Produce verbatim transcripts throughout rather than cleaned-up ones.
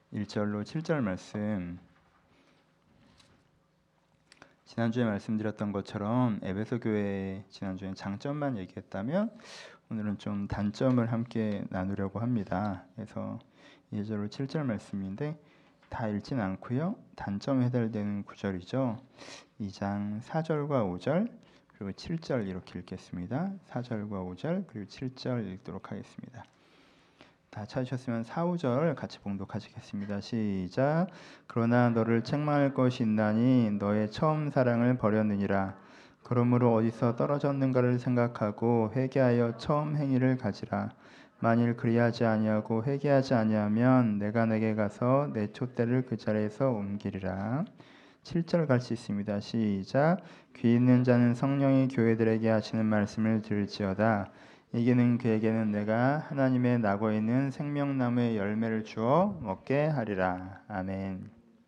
일 절로 칠 절 말씀, 지난주에 말씀드렸던 것처럼 에베소 교회의 지난주엔 장점만 얘기했다면 오늘은 좀 단점을 함께 나누려고 합니다. 그래서 일 절로 칠 절 말씀인데 다 읽진 않고요. 단점에 해당되는 구절이죠. 이 장 사 절과 오 절 그리고 칠 절 이렇게 읽겠습니다. 사 절과 오 절 그리고 칠 절 읽도록 하겠습니다. 다 찾으셨으면 사, 오 절 같이 봉독하시겠습니다. 시작. 그러나 너를 책망할 것이 있나니 너의 처음 사랑을 버렸느니라. 그러므로 어디서 떨어졌는가를 생각하고 회개하여 처음 행위를 가지라. 만일 그리하지 아니하고 회개하지 아니하면 내가 내게 가서 내 촛대를 그 자리에서 옮기리라. 칠 절 같이 있습니다. 시작. 귀 있는 자는 성령이 교회들에게 하시는 말씀을 들을지어다. 이기는 그에게는 내가 하나님의 나고 있는 생명나무의 열매를 주어 먹게 하리라. 아멘.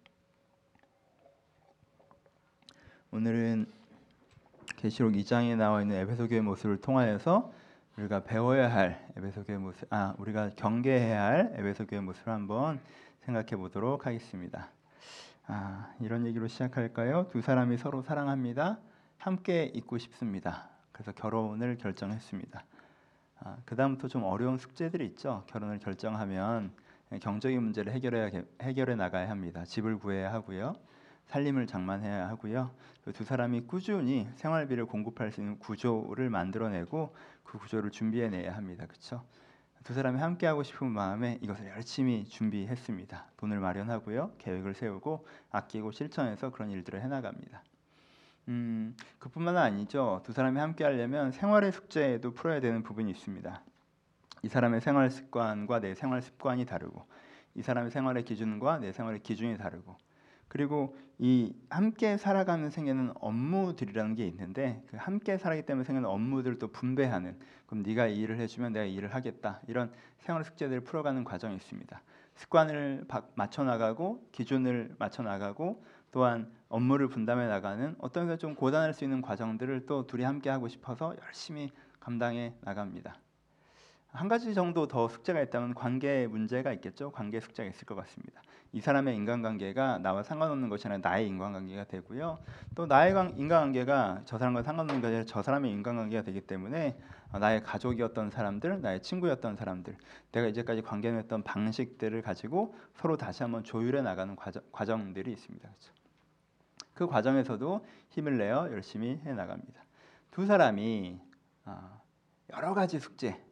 오늘은 계시록 이 장에 나와 있는 에베소 교회 모습을 통하여서 우리가 배워야 할 에베소 교회 모습, 아 우리가 경계해야 할 에베소 교회 모습을 한번 생각해 보도록 하겠습니다. 아 이런 얘기로 시작할까요? 두 사람이 서로 사랑합니다. 함께 있고 싶습니다. 그래서 결혼을 결정했습니다. 아, 그 다음부터 좀 어려운 숙제들이 있죠. 결혼을 결정하면 경제적인 문제를 해결해야, 해결해 나가야 합니다. 집을 구해야 하고요. 살림을 장만해야 하고요. 두 사람이 꾸준히 생활비를 공급할 수 있는 구조를 만들어내고 그 구조를 준비해내야 합니다. 그렇죠? 두 사람이 함께하고 싶은 마음에 이것을 열심히 준비했습니다. 돈을 마련하고요. 계획을 세우고 아끼고 실천해서 그런 일들을 해나갑니다. 음, 그뿐만 아니죠. 두 사람이 함께 하려면 생활의 숙제도 풀어야 되는 부분이 있습니다. 이 사람의 생활 습관과 내 생활 습관이 다르고 이 사람의 생활의 기준과 내 생활의 기준이 다르고 그리고 이 함께 살아가는 생에는 업무들이라는 게 있는데 그 함께 살아가기 때문에 생기는 업무들을 또 분배하는 그럼 네가 이 일을 해주면 내가 이 일을 하겠다 이런 생활 숙제들을 풀어가는 과정이 있습니다. 습관을 맞춰 나가고 기준을 맞춰 나가고 또한 업무를 분담해 나가는 어떤 게 좀 고단할 수 있는 과정들을 또 둘이 함께 하고 싶어서 열심히 감당해 나갑니다. 한 가지 정도 더 숙제가 있다면 관계 문제가 있겠죠. 관계 숙제가 있을 것 같습니다. 이 사람의 인간관계가 나와 상관없는 것이 아니라 나의 인간관계가 되고요. 또 나의 인간관계가 저 사람과 상관없는 것이 아니라 저 사람의 인간관계가 되기 때문에 나의 가족이었던 사람들, 나의 친구였던 사람들, 내가 이제까지 관계했던 방식들을 가지고 서로 다시 한번 조율해 나가는 과정, 과정들이 있습니다. 그렇죠? 그 과정에서도 힘을 내어 열심히 해 나갑니다. 두 사람이 여러 가지 숙제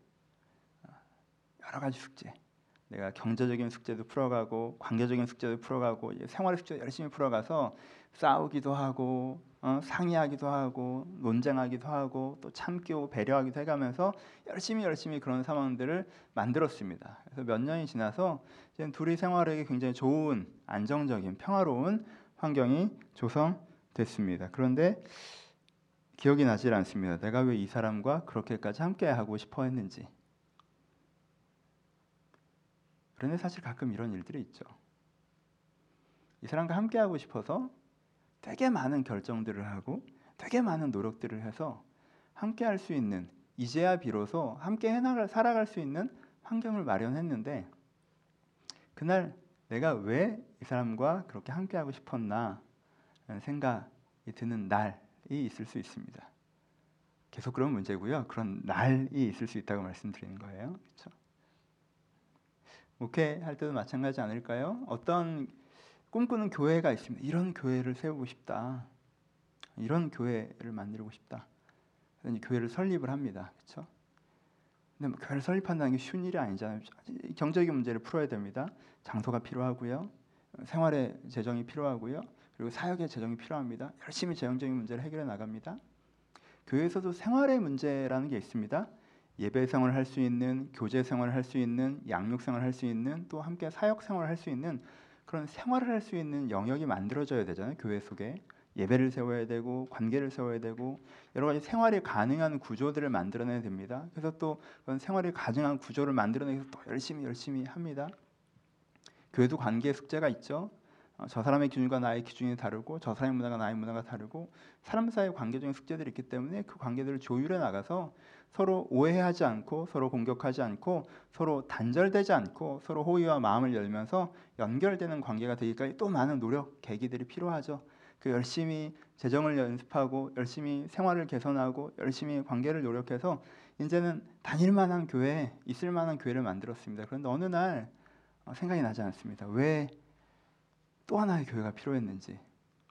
여러 가지 숙제 내가 경제적인 숙제도 풀어가고 관계적인 숙제도 풀어가고 생활의 숙제도 열심히 풀어가서 싸우기도 하고 어, 상의하기도 하고 논쟁하기도 하고 또 참고 배려하기도 해가면서 열심히 열심히 그런 상황들을 만들었습니다. 그래서 몇 년이 지나서 이제 둘이 생활하기 굉장히 좋은 안정적인 평화로운 환경이 조성됐습니다. 그런데 기억이 나질 않습니다. 내가 왜 이 사람과 그렇게까지 함께 하고 싶어 했는지. 그런데 사실 가끔 이런 일들이 있죠. 이 사람과 함께 하고 싶어서 되게 많은 결정들을 하고 되게 많은 노력들을 해서 함께 할 수 있는 이제야 비로소 함께 해나갈 살아갈 수 있는 환경을 마련했는데 그날 내가 왜 이 사람과 그렇게 함께 하고 싶었나 라는 생각이 드는 날이 있을 수 있습니다. 계속 그런 문제고요. 그런 날이 있을 수 있다고 말씀드리는 거예요. 그렇죠? 목회할 때도 마찬가지 아닐까요? 어떤 꿈꾸는 교회가 있습니다. 이런 교회를 세우고 싶다. 이런 교회를 만들고 싶다. 그래서 교회를 설립을 합니다. 그렇죠? 근데 뭐 교회를 설립한다는 게 쉬운 일이 아니잖아요. 경제적인 문제를 풀어야 됩니다. 장소가 필요하고요. 생활의 재정이 필요하고요. 그리고 사역의 재정이 필요합니다. 열심히 재정적인 문제를 해결해 나갑니다. 교회에서도 생활의 문제라는 게 있습니다. 예배 생활을 할 수 있는, 교제 생활을 할 수 있는, 양육 생활을 할 수 있는, 또 함께 사역 생활을 할 수 있는 그런 생활을 할 수 있는 영역이 만들어져야 되잖아요. 교회 속에 예배를 세워야 되고 관계를 세워야 되고 여러 가지 생활이 가능한 구조들을 만들어내야 됩니다. 그래서 또 그런 생활이 가능한 구조를 만들어내기 위해서 또 열심히 열심히 합니다. 교회도 관계 숙제가 있죠. 저 사람의 기준과 나의 기준이 다르고 저 사람의 문화가 나의 문화가 다르고 사람 사이의 관계적인 숙제들이 있기 때문에 그 관계들을 조율해 나가서 서로 오해하지 않고 서로 공격하지 않고 서로 단절되지 않고 서로 호의와 마음을 열면서 연결되는 관계가 되기까지 또 많은 노력, 계기들이 필요하죠. 그 열심히 재정을 연습하고 열심히 생활을 개선하고 열심히 관계를 노력해서 이제는 다닐 만한 교회, 있을 만한 교회를 만들었습니다. 그런데 어느 날 생각이 나지 않습니다. 왜 또 하나의 교회가 필요했는지.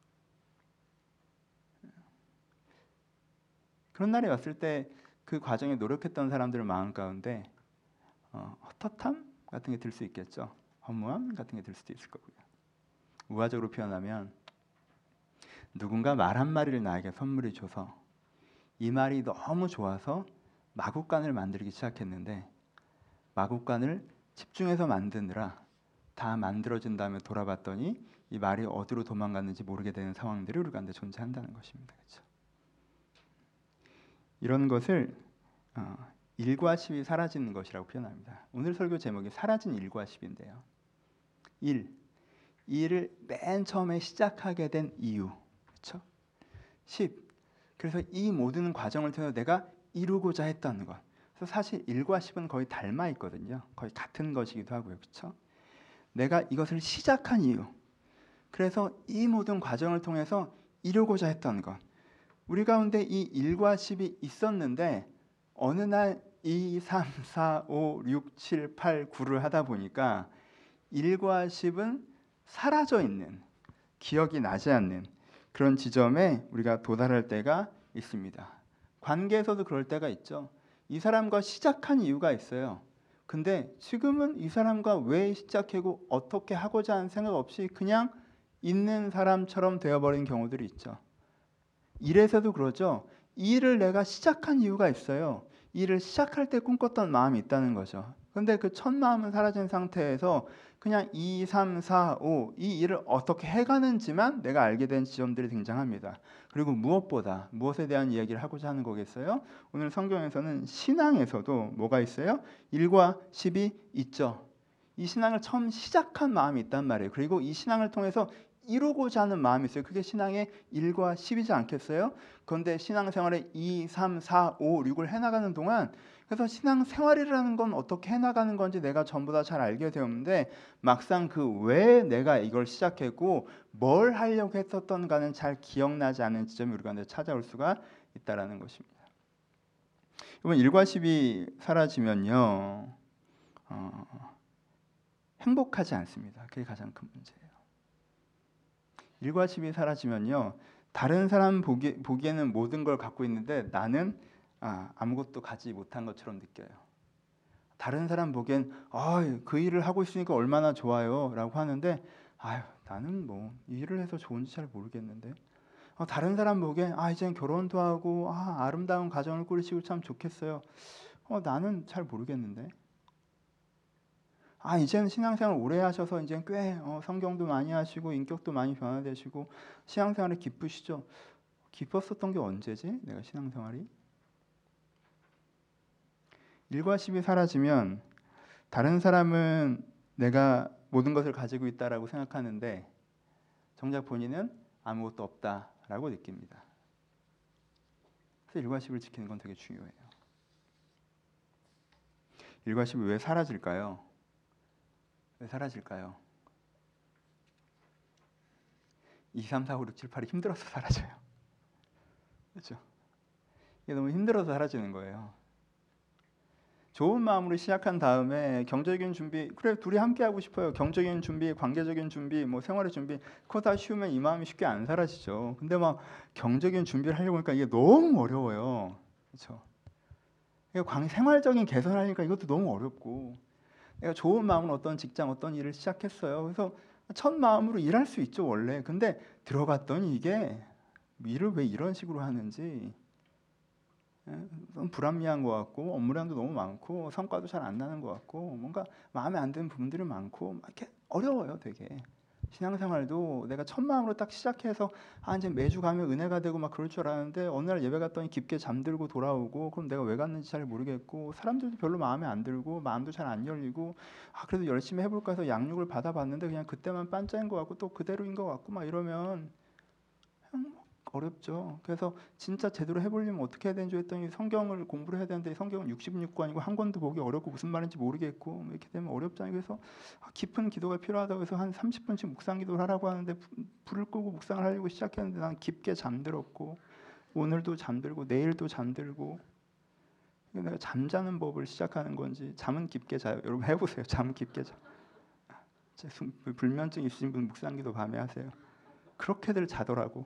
그런 날이 왔을 때 그 과정에 노력했던 사람들 마음 가운데 어, 헛헛함 같은 게 들 수 있겠죠. 허무함 같은 게 들 수도 있을 거고요. 우화적으로 표현하면 누군가 말 한마디를 나에게 선물이 줘서 이 말이 너무 좋아서 마구간을 만들기 시작했는데 마구간을 집중해서 만드느라 다 만들어진 다음에 돌아봤더니 이 말이 어디로 도망갔는지 모르게 되는 상황들이 우리 가운데 존재한다는 것입니다. 그렇죠? 이런 것을 어, 일과 십이 사라지는 것이라고 표현합니다. 오늘 설교 제목이 사라진 일과 십인데요. 일, 이 일을 맨 처음에 시작하게 된 이유, 그렇죠? 십, 그래서 이 모든 과정을 통해서 내가 이루고자 했던 것. 그래서 사실 일과 십은 거의 닮아 있거든요. 거의 같은 것이기도 하고요, 그렇죠? 내가 이것을 시작한 이유. 그래서 이 모든 과정을 통해서 이루고자 했던 것. 우리 가운데 이 일과 십이 있었는데 어느 날 이, 삼, 사, 오, 육, 칠, 팔, 구를 하다 보니까 일과 십은 사라져 있는, 기억이 나지 않는 그런 지점에 우리가 도달할 때가 있습니다. 관계에서도 그럴 때가 있죠. 이 사람과 시작한 이유가 있어요. 근데 지금은 이 사람과 왜 시작하고 어떻게 하고자 하는 생각 없이 그냥 있는 사람처럼 되어버린 경우들이 있죠. 일에서도 그러죠. 이 일을 내가 시작한 이유가 있어요. 이 일을 시작할 때 꿈꿨던 마음이 있다는 거죠. 근데 그 첫 마음은 사라진 상태에서 그냥 이, 삼, 사, 오 이 일을 어떻게 해가는지만 내가 알게 된 지점들이 등장합니다. 그리고 무엇보다 무엇에 대한 이야기를 하고자 하는 거겠어요? 오늘 성경에서는 신앙에서도 뭐가 있어요? 일과 십이 있죠. 이 신앙을 처음 시작한 마음이 있단 말이에요. 그리고 이 신앙을 통해서 이루고자 하는 마음이 있어요. 그게 신앙의 일과 십이지 않겠어요? 그런데 신앙생활에 이, 삼, 사, 오, 육을 해나가는 동안 그래서 신앙생활이라는 건 어떻게 해나가는 건지 내가 전부 다 잘 알게 되었는데 막상 그 왜 내가 이걸 시작했고 뭘 하려고 했었던가는 잘 기억나지 않는 지점이 우리 가운데 찾아올 수가 있다는 것입니다. 이번 일과 십이 사라지면요 어, 행복하지 않습니다. 그게 가장 큰 문제예요. 일과 십이 사라지면요 다른 사람 보기, 보기에는 모든 걸 갖고 있는데 나는 아, 아무것도 가지 못한 것처럼 느껴요. 다른 사람 보기엔 아, 그 일을 하고 있으니까 얼마나 좋아요 라고 하는데 아유, 나는 뭐 이 일을 해서 좋은지 잘 모르겠는데 어, 다른 사람 보기엔 아, 이젠 결혼도 하고 아, 아름다운 가정을 꾸리시고 참 좋겠어요. 어, 나는 잘 모르겠는데 아, 이제는 신앙생활 오래 하셔서 이제 꽤 어, 성경도 많이 하시고 인격도 많이 변화되시고 신앙생활이 기쁘시죠? 기뻤었던 게 언제지? 내가 신앙생활이? 일과 십이 사라지면 다른 사람은 내가 모든 것을 가지고 있다라고 생각하는데 정작 본인은 아무것도 없다라고 느낍니다. 그래서 일과 십을 지키는 건 되게 중요해요. 일과 십이 왜 사라질까요? 왜 사라질까요? 이, 삼, 사, 오, 육, 칠, 팔이 힘들어서 사라져요. 그렇죠? 이게 너무 힘들어서 사라지는 거예요. 좋은 마음으로 시작한 다음에 경제적인 준비, 그래 둘이 함께 하고 싶어요. 경제적인 준비, 관계적인 준비, 뭐 생활의 준비, 그거 다 쉬우면 이 마음이 쉽게 안 사라지죠. 근데 막 경제적인 준비를 하려고 하니까 이게 너무 어려워요. 그렇죠? 생활적인 개선하니까 이것도 너무 어렵고 내가 좋은 마음으로 어떤 직장, 어떤 일을 시작했어요. 그래서 첫 마음으로 일할 수 있죠 원래. 근데 들어갔더니 이게 일을 왜 이런 식으로 하는지 너무 불합리한 것 같고 업무량도 너무 많고 성과도 잘 안 나는 것 같고 뭔가 마음에 안 드는 부분들이 많고 막 이렇게 어려워요 되게. 신앙생활도 내가 첫 마음으로 딱 시작해서 아 이제 매주 가면 은혜가 되고 막 그럴 줄 알았는데 어느 날 예배 갔더니 깊게 잠들고 돌아오고 그럼 내가 왜 갔는지 잘 모르겠고 사람들도 별로 마음에 안 들고 마음도 잘 안 열리고 아 그래도 열심히 해볼까 해서 양육을 받아봤는데 그냥 그때만 반짝인 것 같고 또 그대로인 것 같고 막 이러면 그냥 어렵죠. 그래서 진짜 제대로 해보려면 어떻게 해야 되는지 했더니 성경을 공부를 해야 되는데 성경은 육십육 권이고 한 권도 보기 어렵고 무슨 말인지 모르겠고 이렇게 되면 어렵잖아요. 그래서 깊은 기도가 필요하다고 해서 한 삼십 분씩 묵상 기도를 하라고 하는데 불을 끄고 묵상을 하려고 시작했는데 난 깊게 잠들었고 오늘도 잠들고 내일도 잠들고 내가 잠자는 법을 시작하는 건지 잠은 깊게 자요. 여러분 해보세요. 잠은 깊게 자. 불면증 있으신 분 묵상 기도 밤에 하세요. 그렇게들 자더라고.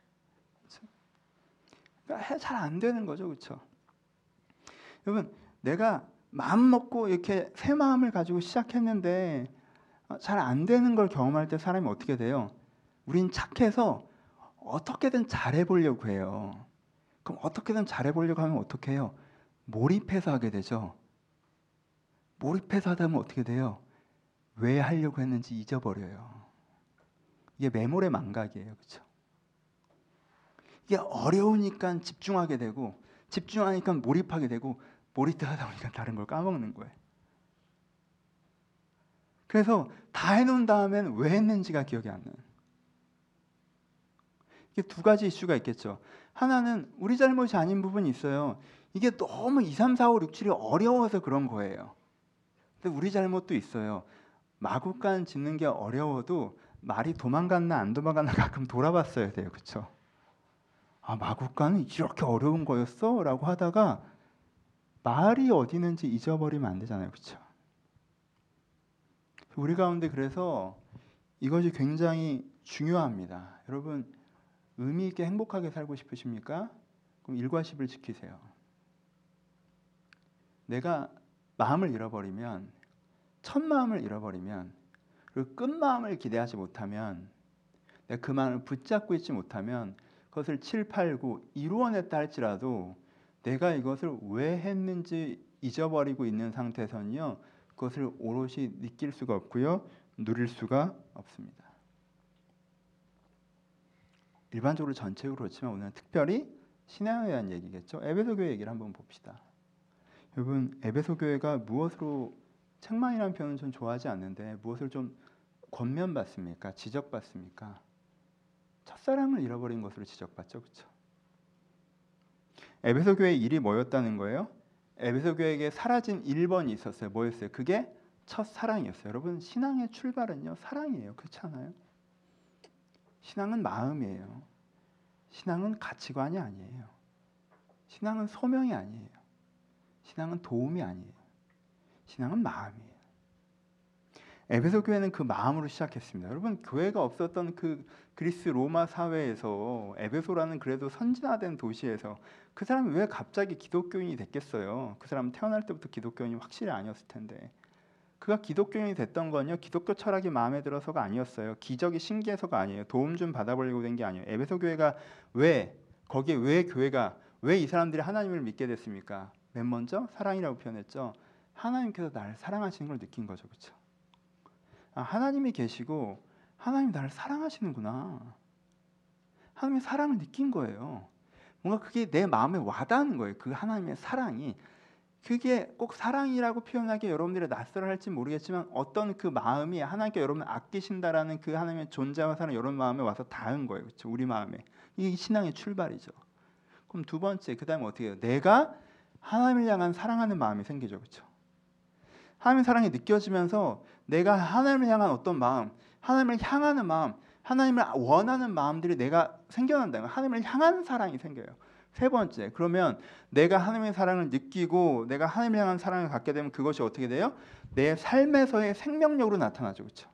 그러니까 잘 안 되는 거죠, 그렇죠? 여러분, 내가 마음 먹고 이렇게 새 마음을 가지고 시작했는데 잘 안 되는 걸 경험할 때 사람이 어떻게 돼요? 우린 착해서 어떻게든 잘해보려고 해요. 그럼 어떻게든 잘해보려고 하면 어떻게 해요? 몰입해서 하게 되죠. 몰입해서 하다 보면 어떻게 돼요? 왜 하려고 했는지 잊어버려요. 이게 메모의 망각이에요, 그렇죠? 이게 어려우니까 집중하게 되고 집중하니까 몰입하게 되고 몰입하다 보니까 다른 걸 까먹는 거예요. 그래서 다 해놓은 다음엔 왜 했는지가 기억이 안 나요. 이게 두 가지 이슈가 있겠죠. 하나는 우리 잘못이 아닌 부분이 있어요. 이게 너무 이, 삼, 사, 오, 육, 칠이 어려워서 그런 거예요. 근데 우리 잘못도 있어요. 마구간 짚는 게 어려워도 말이 도망갔나 안 도망갔나 가끔 돌아봤어야 돼요. 그렇죠? 아, 마구간은 이렇게 어려운 거였어? 라고 하다가 말이 어디 있는지 잊어버리면 안 되잖아요. 그렇죠? 우리 가운데 그래서 이것이 굉장히 중요합니다. 여러분 의미 있게 행복하게 살고 싶으십니까? 그럼 일과십을 지키세요. 내가 마음을 잃어버리면 첫 마음을 잃어버리면 그리고 끝 마음을 기대하지 못하면 내가 그 마음을 붙잡고 있지 못하면 그것을 칠, 팔, 구 이루어냈다 할지라도 내가 이것을 왜 했는지 잊어버리고 있는 상태에서는요 그것을 오롯이 느낄 수가 없고요 누릴 수가 없습니다. 일반적으로 전체적으로 그렇지만 오늘은 특별히 신앙에 대한 얘기겠죠. 에베소 교회 얘기를 한번 봅시다. 여러분 에베소 교회가 무엇으로 책망이라는 표현은 좀 좋아하지 않는데 무엇을 좀 권면받습니까? 지적받습니까? 첫사랑을 잃어버린 것으로 지적받죠. 그렇죠? 에베소 교회의 일이 뭐였다는 거예요? 에베소 교회에게 사라진 일 번이 있었어요. 뭐였어요? 그게 첫사랑이었어요. 여러분 신앙의 출발은요 사랑이에요. 그렇지 않아요? 신앙은 마음이에요. 신앙은 가치관이 아니에요. 신앙은 소명이 아니에요. 신앙은 도움이 아니에요. 신앙은 마음이에요. 에베소 교회는 그 마음으로 시작했습니다. 여러분 교회가 없었던 그 그리스 로마 사회에서 에베소라는 그래도 선진화된 도시에서 그 사람이 왜 갑자기 기독교인이 됐겠어요? 그 사람은 태어날 때부터 기독교인이 확실히 아니었을 텐데 그가 기독교인이 됐던 건요 기독교 철학이 마음에 들어서가 아니었어요. 기적이 신기해서가 아니에요. 도움 좀 받아보려고 된 게 아니에요. 에베소 교회가 왜 거기에 왜 교회가 왜 이 사람들이 하나님을 믿게 됐습니까? 맨 먼저 사랑이라고 표현했죠. 하나님께서 나를 사랑하시는 걸 느낀 거죠. 그렇죠? 아, 하나님이 계시고 하나님이 나를 사랑하시는구나. 하나님의 사랑을 느낀 거예요. 뭔가 그게 내 마음에 와닿는 거예요. 그 하나님의 사랑이. 그게 꼭 사랑이라고 표현하기에 여러분들이 낯설할지 모르겠지만 어떤 그 마음이 하나님께 여러분을 아끼신다라는 그 하나님의 존재와 사랑 이런 마음에 와서 닿은 거예요. 그렇죠? 우리 마음에. 이게 신앙의 출발이죠. 그럼 두 번째 그 다음에 어떻게 해요? 내가 하나님을 향한 사랑하는 마음이 생기죠. 그렇죠? 하나님의 사랑이 느껴지면서 내가 하나님을 향한 어떤 마음, 하나님을 향하는 마음, 하나님을 원하는 마음들이 내가 생겨난다는 거예요. 하나님을 향한 사랑이 생겨요. 세 번째, 그러면 내가 하나님의 사랑을 느끼고 내가 하나님을 향한 사랑을 갖게 되면 그것이 어떻게 돼요? 내 삶에서의 생명력으로 나타나죠. 그렇죠?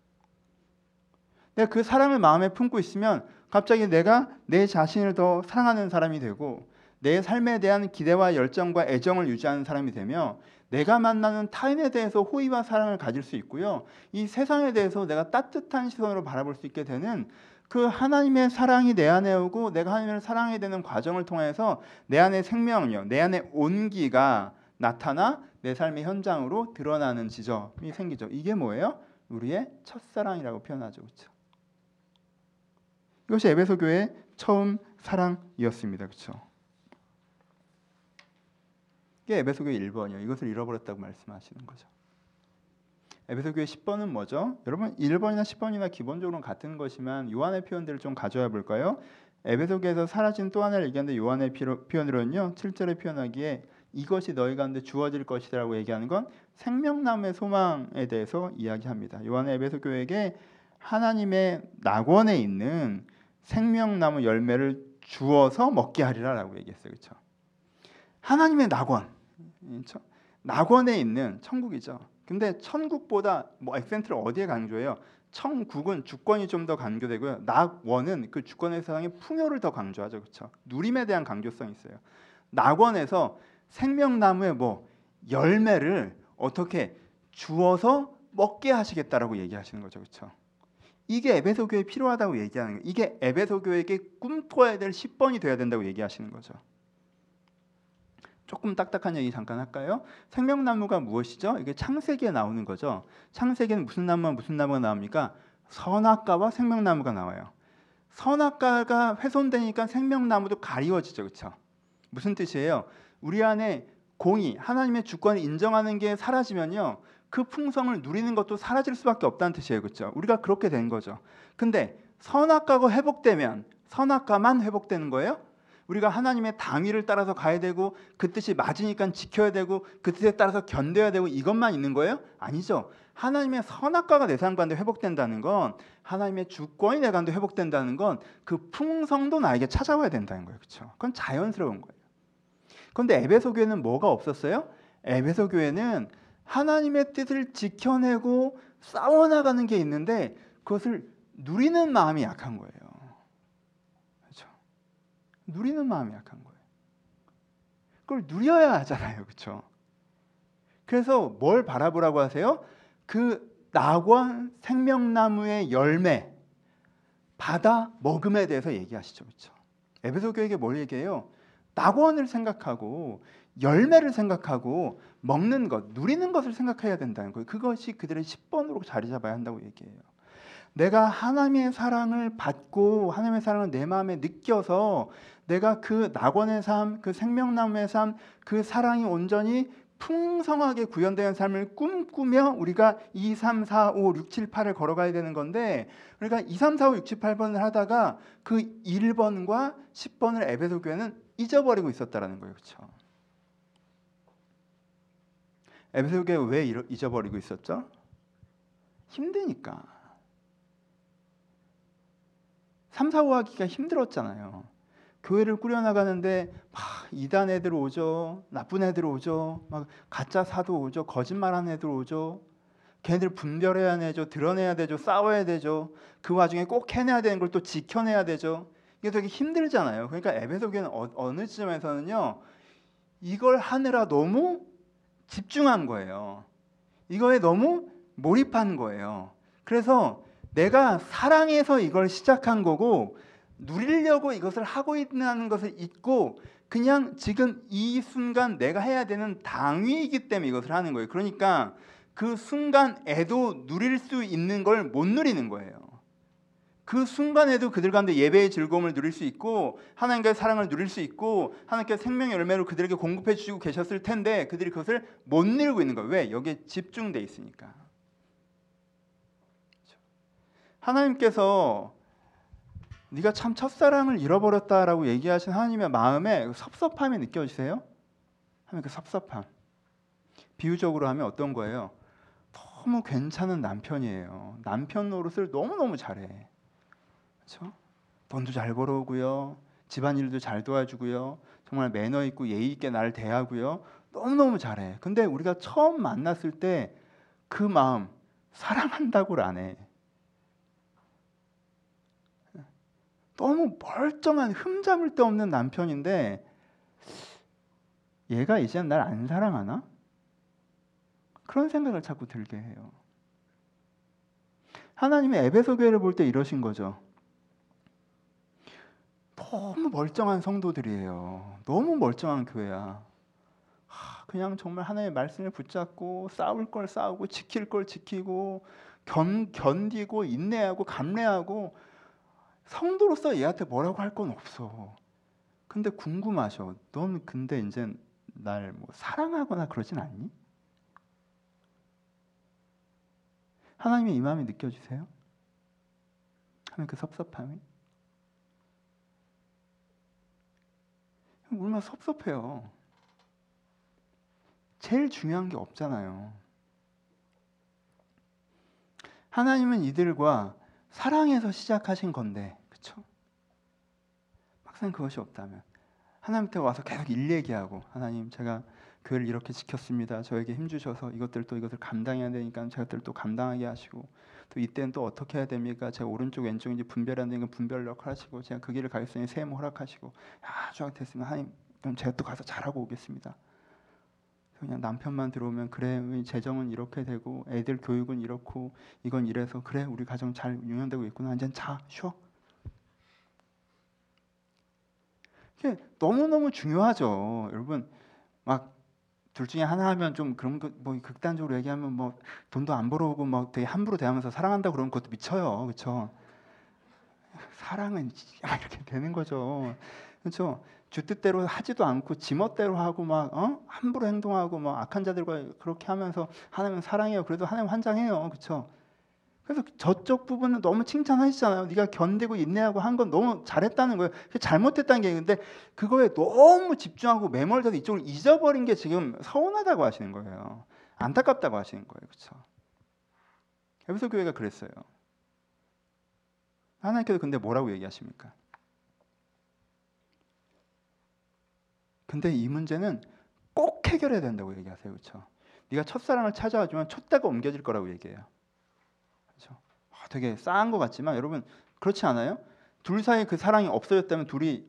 내가 그 사랑을 마음에 품고 있으면 갑자기 내가 내 자신을 더 사랑하는 사람이 되고 내 삶에 대한 기대와 열정과 애정을 유지하는 사람이 되며 내가 만나는 타인에 대해서 호의와 사랑을 가질 수 있고요. 이 세상에 대해서 내가 따뜻한 시선으로 바라볼 수 있게 되는 그 하나님의 사랑이 내 안에 오고 내가 하나님을 사랑해야 되는 과정을 통해서 내 안에 생명력, 내 안에 온기가 나타나 내 삶의 현장으로 드러나는 지점이 생기죠. 이게 뭐예요? 우리의 첫사랑이라고 표현하죠. 그렇죠? 이것이 에베소 교회의 처음 사랑이었습니다. 그렇죠? 이게 에베소 교회 일 번이에요. 이것을 잃어버렸다고 말씀하시는 거죠. 에베소 교회 십 번은 뭐죠? 여러분 일 번이나 십 번이나 기본적으로는 같은 것이지만 요한의 표현들을 좀 가져와 볼까요? 에베소교에서 사라진 또 하나를 얘기하는데 요한의 표현으로는요, 칠 절에 표현하기에 이것이 너희 가운데 주어질 것이라고 얘기하는 건 생명나무의 소망에 대해서 이야기합니다. 요한의 에베소 교회에게 하나님의 낙원에 있는 생명나무 열매를 주어서 먹게 하리라라고 얘기했어요. 그렇죠? 하나님의 낙원, 그렇죠? 낙원에 있는 천국이죠. 근데 천국보다 뭐 액센트를 어디에 강조해요? 천국은 주권이 좀 더 강조되고요. 낙원은 그 주권의 세상의 풍요를 더 강조하죠. 그렇죠? 누림에 대한 강조성이 있어요. 낙원에서 생명나무의 뭐 열매를 어떻게 주어서 먹게 하시겠다라고 얘기하시는 거죠. 그렇죠? 이게 에베소 교회에 필요하다고 얘기하는 거예요. 이게 에베소 교회에게 꿈꿔야 될 십 번이 돼야 된다고 얘기하시는 거죠. 조금 딱딱한 얘기 잠깐 할까요? 생명나무가 무엇이죠? 이게 창세기에 나오는 거죠. 창세기에는 무슨 나무와 무슨 나무가 나옵니까? 선악과와 생명나무가 나와요. 선악과가 훼손되니까 생명나무도 가리워지죠. 그렇죠? 무슨 뜻이에요? 우리 안에 공의, 하나님의 주권을 인정하는 게 사라지면요, 그 풍성을 누리는 것도 사라질 수밖에 없다는 뜻이에요. 그렇죠? 우리가 그렇게 된 거죠. 근데 선악과가 회복되면 선악과만 회복되는 거예요? 우리가 하나님의 당위를 따라서 가야 되고 그 뜻이 맞으니까 지켜야 되고 그 뜻에 따라서 견뎌야 되고 이것만 있는 거예요? 아니죠. 하나님의 선악과가 내 삶 가운데 회복된다는 건, 하나님의 주권이 내 가운데 회복된다는 건 그 풍성도 나에게 찾아와야 된다는 거예요. 그렇죠? 그건 자연스러운 거예요. 그런데 에베소 교회는 뭐가 없었어요? 에베소 교회는 하나님의 뜻을 지켜내고 싸워나가는 게 있는데 그것을 누리는 마음이 약한 거예요. 그렇죠? 누리는 마음이 약한 거예요. 그걸 누려야 하잖아요. 그렇죠? 그래서 뭘 바라보라고 하세요? 그 낙원 생명나무의 열매 받아 먹음에 대해서 얘기하시죠. 그렇죠? 에베소 교회에게 뭘 얘기해요? 낙원을 생각하고 열매를 생각하고 먹는 것, 누리는 것을 생각해야 된다는 거예요. 그것이 그들의 십 번으로 자리 잡아야 한다고 얘기해요. 내가 하나님의 사랑을 받고 하나님의 사랑을 내 마음에 느껴서 내가 그 낙원의 삶, 그 생명나무의 삶, 그 사랑이 온전히 풍성하게 구현되는 삶을 꿈꾸며 우리가 이, 삼, 사, 오, 육, 칠, 팔을 걸어가야 되는 건데, 그러니까 이, 삼, 사, 오, 육, 칠, 팔 번을 하다가 그 일 번과 십 번을 에베소 교회는 잊어버리고 있었다는 거예요. 그렇죠? 에베소 교회 왜 잊어버리고 있었죠? 힘드니까. 삼, 사, 오 하기가 힘들었잖아요. 교회를 꾸려나가는데 막 이단 애들 오죠. 나쁜 애들 오죠. 막 가짜 사도 오죠. 거짓말하는 애들 오죠. 걔네들 분별해야 되죠. 드러내야 되죠. 싸워야 되죠. 그 와중에 꼭 해내야 되는 걸 또 지켜내야 되죠. 이게 되게 힘들잖아요. 그러니까 에베소 교회는 어, 어느 지점에서는요, 이걸 하느라 너무 집중한 거예요. 이거에 너무 몰입한 거예요. 그래서 내가 사랑해서 이걸 시작한 거고 누리려고 이것을 하고 있는 것을 잊고 그냥 지금 이 순간 내가 해야 되는 당위이기 때문에 이것을 하는 거예요. 그러니까 그 순간에도 누릴 수 있는 걸 못 누리는 거예요. 그 순간에도 그들 가운데 예배의 즐거움을 누릴 수 있고 하나님과의 사랑을 누릴 수 있고 하나님께서 생명의 열매로 그들에게 공급해 주시고 계셨을 텐데 그들이 그것을 못 누리고 있는 거예요. 왜? 여기에 집중돼 있으니까. 하나님께서 네가 참 첫사랑을 잃어버렸다라고 얘기하신 하나님의 마음에 섭섭함이 느껴지세요? 하면 그 섭섭함. 비유적으로 하면 어떤 거예요? 너무 괜찮은 남편이에요. 남편 노릇을 너무너무 잘해. 그렇죠? 돈도 잘 벌어오고요. 집안일도 잘 도와주고요. 정말 매너 있고 예의 있게 나를 대하고요. 너무너무 잘해. 근데 우리가 처음 만났을 때 그 마음, 사랑한다고를 안 해. 너무 멀쩡한 흠잡을 데 없는 남편인데 얘가 이제는 날 안 사랑하나? 그런 생각을 자꾸 들게 해요. 하나님의 에베소 교회를 볼 때 이러신 거죠. 너무 멀쩡한 성도들이에요. 너무 멀쩡한 교회야. 그냥 정말 하나님의 말씀을 붙잡고 싸울 걸 싸우고 지킬 걸 지키고 견, 견디고 인내하고 감내하고 성도로서 얘한테 뭐라고 할 건 없어. 근데 궁금하셔. 넌 근데 이제 날 뭐 사랑하거나 그러진 않니? 하나님의 이 마음이 느껴지세요? 하나님 그 섭섭함이? 얼마나 섭섭해요. 제일 중요한 게 없잖아요. 하나님은 이들과 사랑해서 시작하신 건데, 그렇죠? 막상 그것이 없다면 하나님한테 와서 계속 일 얘기하고, 하나님 제가 교회를 이렇게 지켰습니다. 저에게 힘 주셔서 이것들 또 이것을 감당해야 되니까 저것들 또 감당하게 하시고, 또 이때는 또 어떻게 해야 됩니까? 제가 오른쪽 왼쪽인지 분별해야 되니까 분별 역할하시고, 제가 그 길을 가겠으니 세모 허락하시고, 아주 됐습니다. 하나님 그럼 제가 또 가서 잘하고 오겠습니다. 그냥 남편만 들어오면 그래 재정은 이렇게 되고 애들 교육은 이렇고 이건 이래서 그래 우리 가정 잘 운영되고 있구나. 이제 자 쉬어. 이게 너무너무 중요하죠. 여러분 막 둘 중에 하나 하면 좀 그런 거 뭐 극단적으로 얘기하면 뭐 돈도 안 벌어오고 뭐 되게 함부로 대하면서 사랑한다 그러는 것도 미쳐요. 그렇죠? 사랑은 이렇게 되는 거죠. 그렇죠? 주 뜻대로 하지도 않고 지멋대로 하고 막 어? 함부로 행동하고 막 악한 자들과 그렇게 하면서 하나님은 사랑해요. 그래도 하나님 환장해요. 그렇죠? 그래서 저쪽 부분은 너무 칭찬하시잖아요. 네가 견디고 인내하고 한 건 너무 잘했다는 거예요. 잘못했다는 게 있는데 그거에 너무 집중하고 매몰돼서 이쪽을 잊어버린 게 지금 서운하다고 하시는 거예요. 안타깝다고 하시는 거예요. 그렇죠? 에베소 교회가 그랬어요. 하나님께서 근데 뭐라고 얘기하십니까? 근데 이 문제는 꼭 해결해야 된다고 얘기하세요. 그렇죠? 네가 첫사랑을 찾아와주면 촛대가 옮겨질 거라고 얘기해요. 그렇죠? 아, 되게 싸한 것 같지만 여러분 그렇지 않아요? 둘 사이에 그 사랑이 없어졌다면 둘이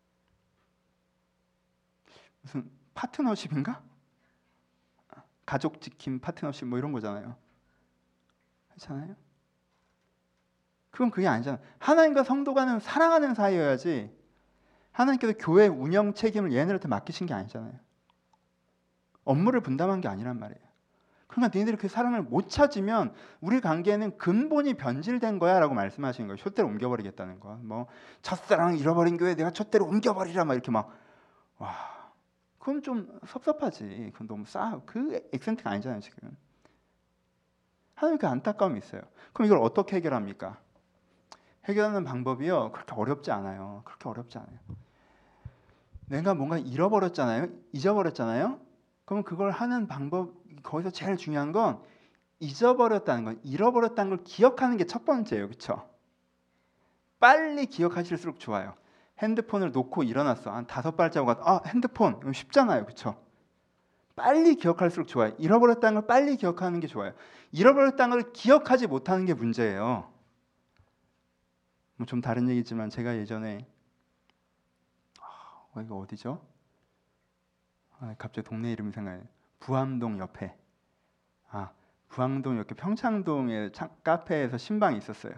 무슨 파트너십인가? 가족 지킴 파트너십 뭐 이런 거잖아요. 그렇잖아요? 그건 그게 아니잖아요. 하나님과 성도가는 사랑하는 사이여야지 하나님께서 교회 운영 책임을 얘네들한테 맡기신 게 아니잖아요. 업무를 분담한 게 아니란 말이에요. 그러니까 너희들이 그 사랑을 못 찾으면 우리 관계는 근본이 변질된 거야 라고 말씀하시는 거예요. 촛대를 옮겨버리겠다는 거. 뭐 첫사랑을 잃어버린 교회 내가 촛대를 옮겨버리라 막 이렇게 막 와, 그건 좀 섭섭하지. 그건 너무 싸. 그 액센트가 아니잖아요 지금. 하나님 그 안타까움이 있어요. 그럼 이걸 어떻게 해결합니까? 해결하는 방법이요 그렇게 어렵지 않아요. 그렇게 어렵지 않아요. 내가 뭔가 잃어버렸잖아요. 잊어버렸잖아요. 그럼 그걸 하는 방법 거기서 제일 중요한 건 잊어버렸다는 건 잃어버렸다는 걸 기억하는 게 첫 번째예요. 그렇죠? 빨리 기억하실수록 좋아요. 핸드폰을 놓고 일어났어. 한 다섯 발자국 아 핸드폰 쉽잖아요. 그렇죠? 빨리 기억할수록 좋아요. 잃어버렸다는 걸 빨리 기억하는 게 좋아요. 잃어버렸다는 걸 기억하지 못하는 게 문제예요. 뭐 좀 다른 얘기지만 제가 예전에 아, 이거 어디죠? 아, 갑자기 동네 이름이 생각나요. 부암동 옆에 아 부암동 옆에 평창동에 카페에서 신방이 있었어요.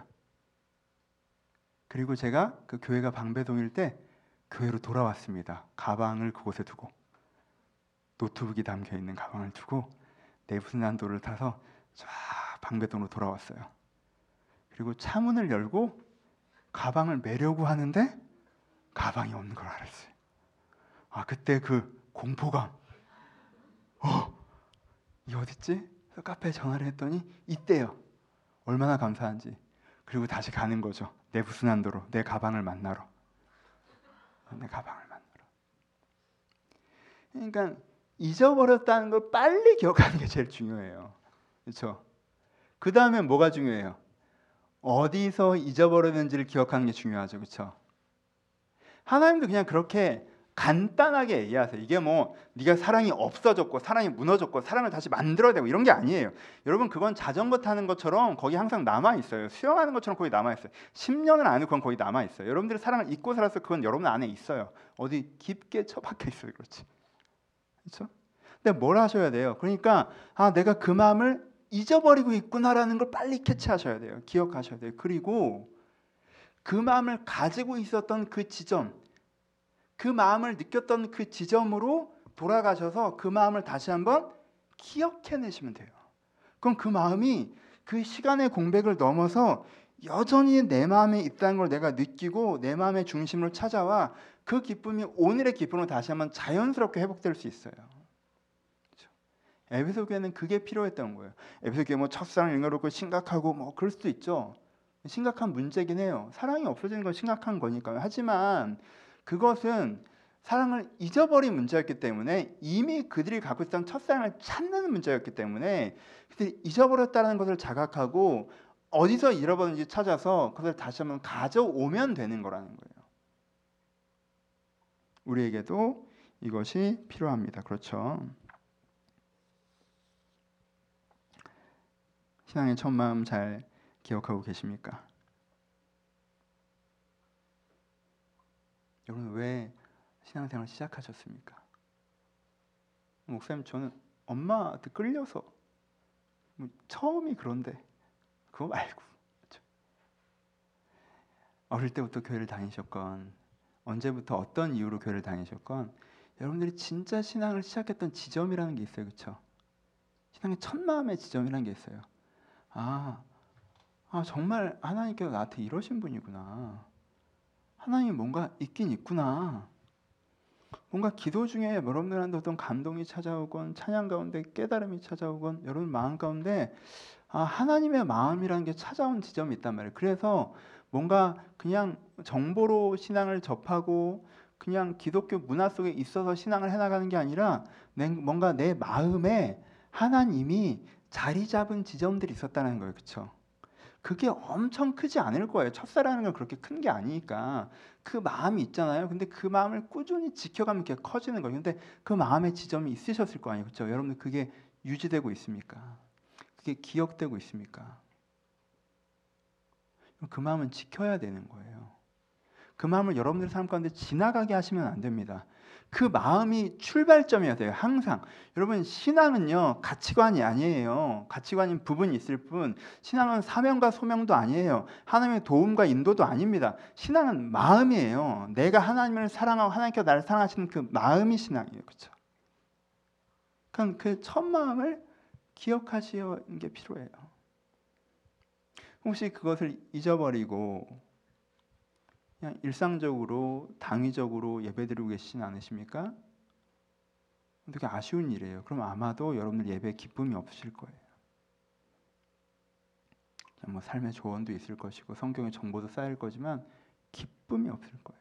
그리고 제가 그 교회가 방배동일 때 교회로 돌아왔습니다. 가방을 그곳에 두고 노트북이 담겨 있는 가방을 두고 내부순환도를 타서 쫙 방배동으로 돌아왔어요. 그리고 차문을 열고 가방을 매려고 하는데 가방이 없는 걸 알았어요. 아 그때 그 공포감. 어, 이 어딨지? 그래서 카페에 전화를 했더니 있대요. 얼마나 감사한지. 그리고 다시 가는 거죠. 내부순환도로 내 가방을 만나러. 내 가방을 만나러. 그러니까 잊어버렸다는 걸 빨리 기억하는 게 제일 중요해요. 그렇죠? 그 다음에 뭐가 중요해요? 어디서 잊어버렸는지를 기억하는 게 중요하죠. 그렇죠? 하나님도 그냥 그렇게 간단하게 얘기하세요. 이게 뭐 네가 사랑이 없어졌고 사랑이 무너졌고 사랑을 다시 만들어야 되고 이런 게 아니에요. 여러분 그건 자전거 타는 것처럼 거기 항상 남아있어요. 수영하는 것처럼 거기 남아있어요. 십 년을 안 해도 그건 거기 남아있어요. 여러분들이 사랑을 잊고 살아서 그건 여러분 안에 있어요. 어디 깊게 처박혀 있어요. 그렇지? 그렇죠? 근데 뭘 하셔야 돼요? 그러니까 아 내가 그 마음을 잊어버리고 있구나라는 걸 빨리 캐치하셔야 돼요. 기억하셔야 돼요. 그리고 그 마음을 가지고 있었던 그 지점, 그 마음을 느꼈던 그 지점으로 돌아가셔서 그 마음을 다시 한번 기억해내시면 돼요. 그럼 그 마음이 그 시간의 공백을 넘어서 여전히 내 마음에 있다는 걸 내가 느끼고 내 마음의 중심으로 찾아와 그 기쁨이 오늘의 기쁨으로 다시 한번 자연스럽게 회복될 수 있어요. 에베소 교회는 그게 필요했던 거예요. 에베소 교회 뭐 첫사랑 일가롭고 심각하고 뭐 그럴 수도 있죠. 심각한 문제긴 해요. 사랑이 없어지는 건 심각한 거니까요. 하지만 그것은 사랑을 잊어버린 문제였기 때문에 이미 그들이 갖고 있던 첫사랑을 찾는 문제였기 때문에 그들이 잊어버렸다는 것을 자각하고 어디서 잃어버린지 찾아서 그것을 다시 한번 가져오면 되는 거라는 거예요. 우리에게도 이것이 필요합니다. 그렇죠? 신앙의 첫 마음 잘 기억하고 계십니까? 여러분 왜 신앙생활 시작하셨습니까? 목사님 저는 엄마한테 끌려서 뭐 처음이 그런데 그거 말고 그렇죠? 어릴 때부터 교회를 다니셨건 언제부터 어떤 이유로 교회를 다니셨건 여러분들이 진짜 신앙을 시작했던 지점이라는 게 있어요. 그렇죠? 신앙의 첫 마음의 지점이라는 게 있어요. 아, 아 정말 하나님께서 나한테 이러신 분이구나. 하나님이 뭔가 있긴 있구나. 뭔가 기도 중에 여러분들한테 어떤 감동이 찾아오건 찬양 가운데 깨달음이 찾아오건 여러분 마음 가운데 아, 하나님의 마음이라는 게 찾아온 지점이 있단 말이에요. 그래서 뭔가 그냥 정보로 신앙을 접하고 그냥 기독교 문화 속에 있어서 신앙을 해나가는 게 아니라 내, 뭔가 내 마음에 하나님이 자리 잡은 지점들이 있었다는 거예요. 그렇죠? 그게 엄청 크지 않을 거예요. 첫사랑은 건 그렇게 큰 게 아니니까 그 마음이 있잖아요. 근데 그 마음을 꾸준히 지켜가면 이렇게 커지는 거예요. 근데 그 마음의 지점이 있으셨을 거 아니에요. 그렇죠? 여러분들 그게 유지되고 있습니까? 그게 기억되고 있습니까? 그 마음은 지켜야 되는 거예요. 그 마음을 여러분들 삶 가운데 지나가게 하시면 안 됩니다. 그 마음이 출발점이어야 돼요. 항상. 여러분 신앙은요 가치관이 아니에요. 가치관인 부분이 있을 뿐 신앙은 사명과 소명도 아니에요. 하나님의 도움과 인도도 아닙니다. 신앙은 마음이에요. 내가 하나님을 사랑하고 하나님께서 나를 사랑하시는 그 마음이 신앙이에요. 그렇죠? 그러니까 그 첫 마음을 기억하시는 게 필요해요. 혹시 그것을 잊어버리고 그냥 일상적으로 당위적으로 예배드리고 계시진 않으십니까? 되게 아쉬운 일이에요. 그럼 아마도 여러분들 예배에 기쁨이 없으실 거예요. 뭐 삶의 조언도 있을 것이고 성경의 정보도 쌓일 거지만 기쁨이 없을 거예요.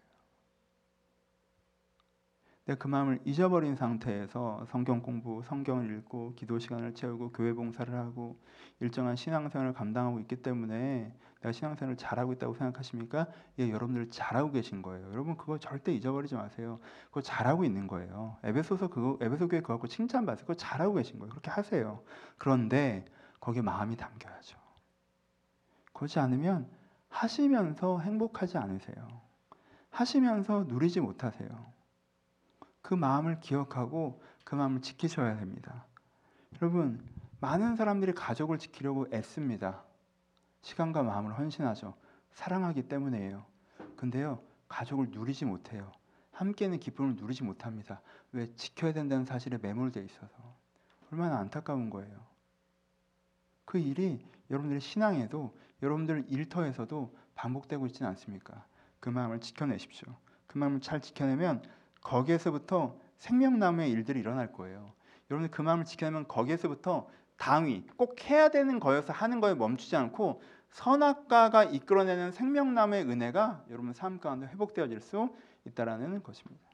내가 그 마음을 잊어버린 상태에서 성경 공부, 성경을 읽고 기도 시간을 채우고 교회 봉사를 하고 일정한 신앙생활을 감당하고 있기 때문에 내가 신앙생활을 잘하고 있다고 생각하십니까? 예, 여러분들 잘하고 계신 거예요. 여러분 그거 절대 잊어버리지 마세요. 그거 잘하고 있는 거예요. 에베소서 그거 에베소 교회 그거 갖고 칭찬받으세요. 그거 잘하고 계신 거예요. 그렇게 하세요. 그런데 거기에 마음이 담겨야죠. 그렇지 않으면 하시면서 행복하지 않으세요. 하시면서 누리지 못하세요. 그 마음을 기억하고 그 마음을 지키셔야 됩니다. 여러분 많은 사람들이 가족을 지키려고 애씁니다. 시간과 마음을 헌신하죠. 사랑하기 때문이에요. 근데요 가족을 누리지 못해요. 함께는 기쁨을 누리지 못합니다. 왜? 지켜야 된다는 사실에 매몰되어 있어서. 얼마나 안타까운 거예요. 그 일이 여러분들의 신앙에도 여러분들 일터에서도 반복되고 있지는 않습니까? 그 마음을 지켜내십시오. 그 마음을 잘 지켜내면 거기에서부터 생명나무의 일들이 일어날 거예요. 여러분들 그 마음을 지켜내면 거기에서부터 당위, 꼭 해야 되는 거여서 하는 거에 멈추지 않고 선악과가 이끌어내는 생명나무의 은혜가 여러분 삶 가운데 회복되어질 수 있다라는 것입니다.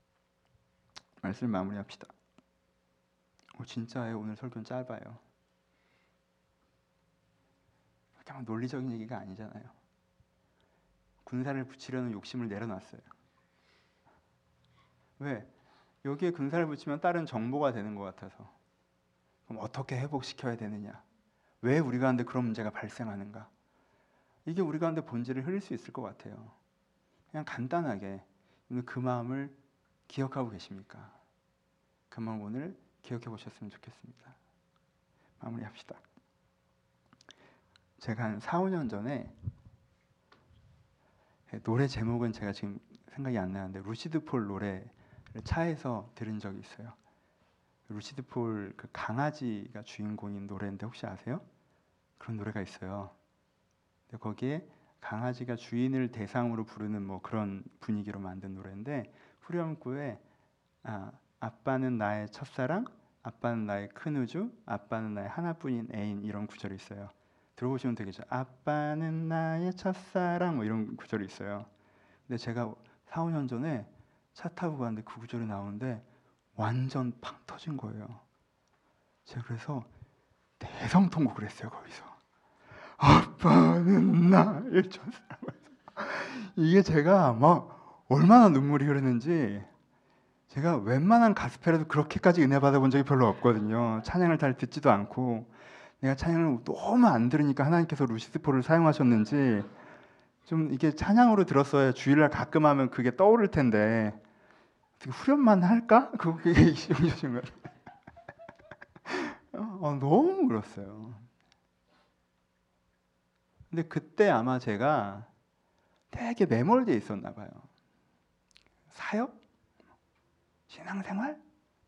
말씀 마무리합시다. 오, 진짜예요. 오늘 설교는 짧아요. 그냥 논리적인 얘기가 아니잖아요. 군사를 붙이려는 욕심을 내려놨어요. 왜? 여기에 군사를 붙이면 다른 정보가 되는 것 같아서. 그럼 어떻게 회복시켜야 되느냐? 왜 우리 가운데 그런 문제가 발생하는가? 이게 우리 가운데 본질을 흐릴 수 있을 것 같아요. 그냥 간단하게 그 마음을 기억하고 계십니까? 그 마음 오늘 기억해 보셨으면 좋겠습니다. 마무리합시다. 제가 한 사, 오 년 전에 노래 제목은 제가 지금 생각이 안 나는데 루시드 폴 노래를 차에서 들은 적이 있어요. 루시드 폴 그 강아지가 주인공인 노래인데 혹시 아세요? 그런 노래가 있어요. 근데 거기에 강아지가 주인을 대상으로 부르는 뭐 그런 분위기로 만든 노래인데 후렴구에 아, 아빠는 나의 첫사랑, 아빠는 나의 큰 우주, 아빠는 나의 하나뿐인 애인 이런 구절이 있어요. 들어보시면 되겠죠. 아빠는 나의 첫사랑 뭐 이런 구절이 있어요. 근데 제가 사, 오 년 전에 차 타고 가는데 그 구절이 나오는데 완전 팡 터진 거예요. 제가 그래서 대성통곡을 했어요. 거기서 아빠는 나의 첫사랑. 이게 제가 막 얼마나 눈물이 흐르는지, 제가 웬만한 가스펠에도 그렇게까지 은혜 받아본 적이 별로 없거든요. 찬양을 잘 듣지도 않고, 내가 찬양을 너무 안 들으니까 하나님께서 루시스포를 사용하셨는지 좀 이게 찬양으로 들었어야 주일날 가끔 하면 그게 떠오를 텐데 어떻게 후렴만 할까? 그게 이정도신 거예요. 어, 너무 울었어요. 근데 그때 아마 제가 되게 매몰되어 있었나 봐요. 사역? 신앙생활?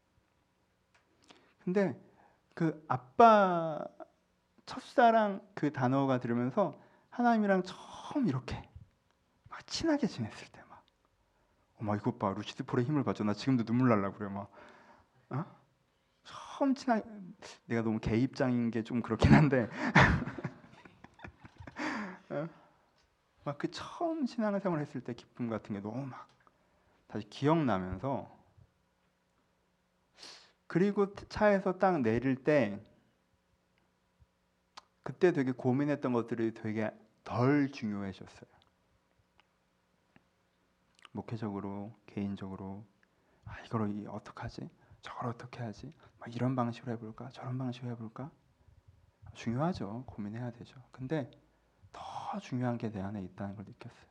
근데 그 아빠 첫사랑 그 단어가 들으면서 하나님이랑 처음 이렇게 막 친하게 지냈을 때 막 어머 이것 봐, 루시드폴의 힘을 봐줘. 나 지금도 눈물 날라 그래. 막 어? 처음 친하게, 내가 너무 개 입장인 게 좀 그렇긴 한데 어? 막 그 처음 신앙생활 했을 때 기쁨 같은 게 너무 막 다시 기억나면서, 그리고 차에서 딱 내릴 때 그때 되게 고민했던 것들이 되게 덜 중요해졌어요. 목회적으로, 개인적으로, 아 이걸 어떡하지? 저걸 어떻게 하지? 막 이런 방식으로 해볼까? 저런 방식으로 해볼까? 중요하죠. 고민해야 되죠. 근데 더 중요한 게 내 안에 있다는 걸 느꼈어요.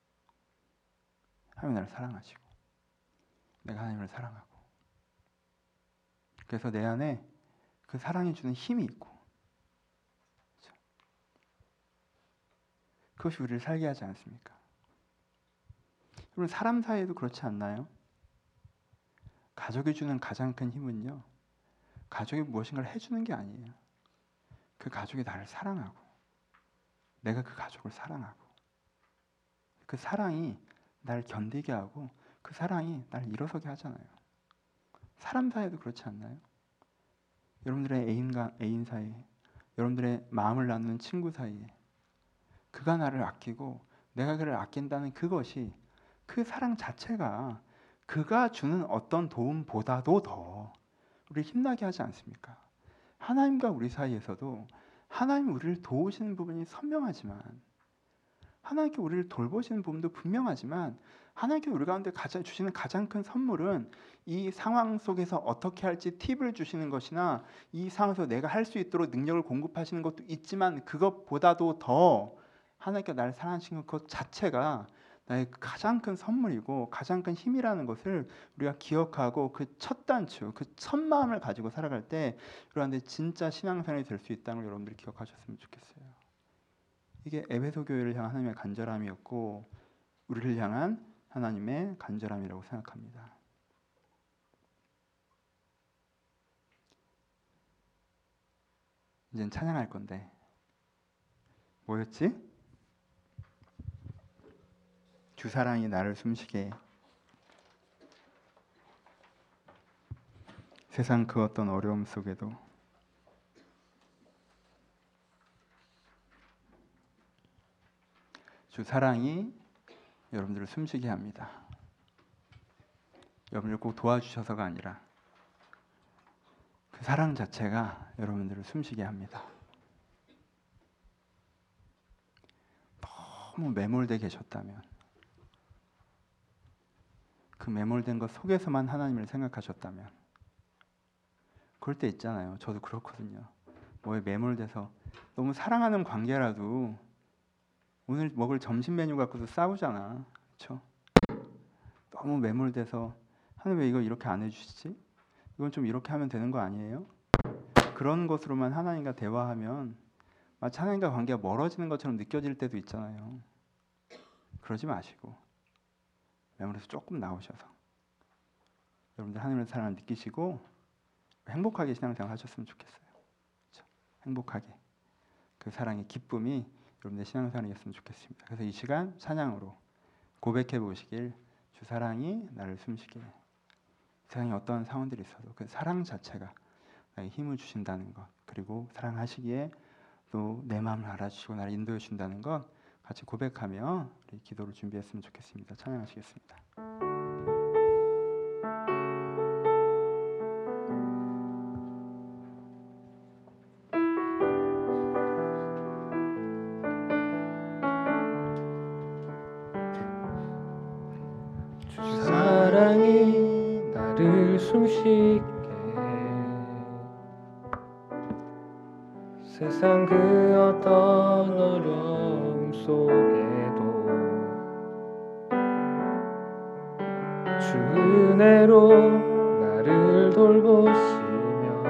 하나님 나를 사랑하시고 내가 하나님을 사랑하고, 그래서 내 안에 그 사랑이 주는 힘이 있고, 그렇죠? 그것이 우리를 살게 하지 않습니까? 여러분, 사람 사이에도 그렇지 않나요? 가족이 주는 가장 큰 힘은요, 가족이 무엇인가를 해주는 게 아니에요. 그 가족이 나를 사랑하고 내가 그 가족을 사랑하고, 그 사랑이 나를 견디게 하고 그 사랑이 나를 일어서게 하잖아요. 사람 사이에도 그렇지 않나요? 여러분들의 애인과 애인 사이에, 여러분들의 마음을 나누는 친구 사이에, 그가 나를 아끼고 내가 그를 아낀다는 그것이, 그 사랑 자체가 그가 주는 어떤 도움보다도 더 우리를 힘나게 하지 않습니까? 하나님과 우리 사이에서도 하나님이 우리를 도우시는 부분이 선명하지만, 하나님께 우리를 돌보시는 부분도 분명하지만, 하나님께 우리 가운데 가장 주시는 가장 큰 선물은 이 상황 속에서 어떻게 할지 팁을 주시는 것이나, 이 상황에서 내가 할 수 있도록 능력을 공급하시는 것도 있지만, 그것보다도 더 하나님께 나를 사랑하시는 것 자체가 나의 가장 큰 선물이고 가장 큰 힘이라는 것을 우리가 기억하고, 그 첫 단추, 그 첫 마음을 가지고 살아갈 때 여러분들 진짜 신앙생활이 될 수 있다는 걸 여러분들이 기억하셨으면 좋겠어요. 이게 에베소 교회를 향한 하나님의 간절함이었고, 우리를 향한 하나님의 간절함이라고 생각합니다. 이젠 찬양할 건데 뭐였지? 주 사랑이 나를 숨쉬게 해. 세상 그 어떤 어려움 속에도 주 사랑이 여러분들을 숨쉬게 합니다. 여러분들 꼭 도와주셔서가 아니라 그 사랑 자체가 여러분들을 숨쉬게 합니다. 너무 매몰되어 계셨다면, 그 매몰된 것 속에서만 하나님을 생각하셨다면, 그럴 때 있잖아요. 저도 그렇거든요. 뭐에 매몰돼서 너무 사랑하는 관계라도 오늘 먹을 점심 메뉴 갖고도 싸우잖아. 그렇죠? 너무 매몰돼서 하나님 왜 이거 이렇게 안 해주시지? 이건 좀 이렇게 하면 되는 거 아니에요? 그런 것으로만 하나님과 대화하면 마치 하나님과 관계가 멀어지는 것처럼 느껴질 때도 있잖아요. 그러지 마시고 매몰에서 조금 나오셔서 여러분들 하나님의 사랑을 느끼시고 행복하게 신앙생활 하셨으면 좋겠어요. 그렇죠? 행복하게 그 사랑의 기쁨이 여러분들의 신앙생활이었으면 좋겠습니다. 그래서 이 시간 찬양으로 고백해 보시길, 주 사랑이 나를 숨쉬게 해. 세상에 어떤 상황들이 있어도 그 사랑 자체가 나에게 힘을 주신다는 것, 그리고 사랑하시기에 또 내 마음을 알아주시고 나를 인도해 준다는 것 같이 고백하며 우리 기도를 준비했으면 좋겠습니다. 찬양하시겠습니다. 사랑이 나를 숨쉬게 해. 세상 그 어떤 어려움 속에도 주 은혜로 나를 돌보시며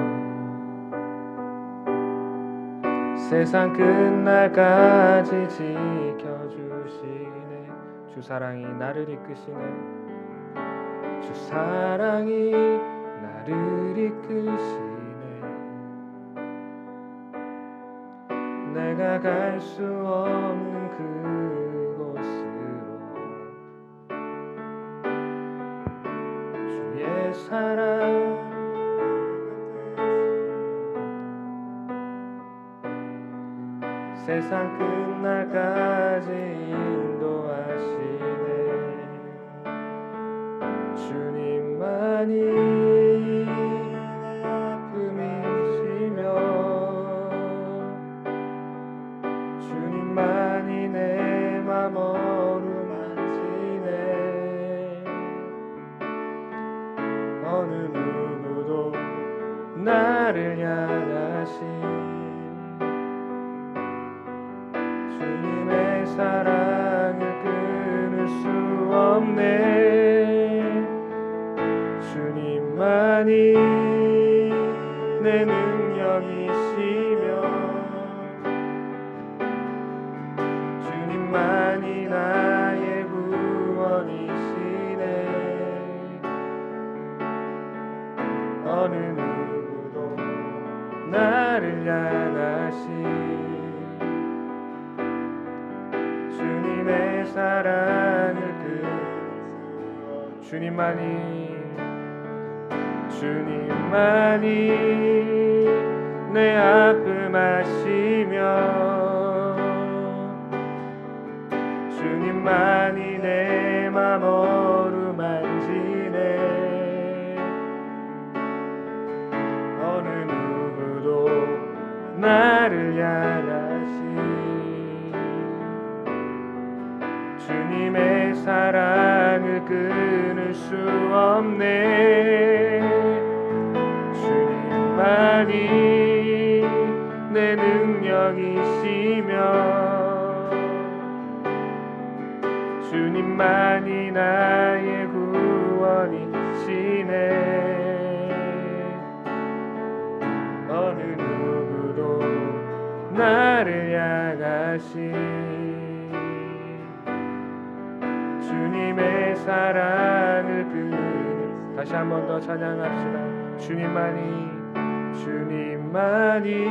세상 끝날까지 지켜주시네. 주 사랑이 나를 이끄시네. 주 사랑이 나를 이끄시네. 내가 갈 수 없는 그곳으로 주의 사랑 세상 끝날까지 인도하시네. 주님만이 아픔이시며 주님만이 내 맘 어루만지네. 어느 누구도 나를 향하신 주님의 사랑을 끊을 수 없네. 주님만이 내 능력이시며 주님만이 나의 구원이시네. 어느 누구도 나를 향하신 주님의 사랑을 그 주님만이 주님만이 내 아픔 아시며 주님만이 내 맘 어루만지네. 어느 누구도 나를 향하신 주님의 사랑을 끊을 수 없네. 주님만이 내 능력이시며 주님만이 나의 구원이시네. 어느 누구도 나를 향하신 주님의 사랑을 끊을 다시 한 번 더 찬양합시다. 주님만이 주님만이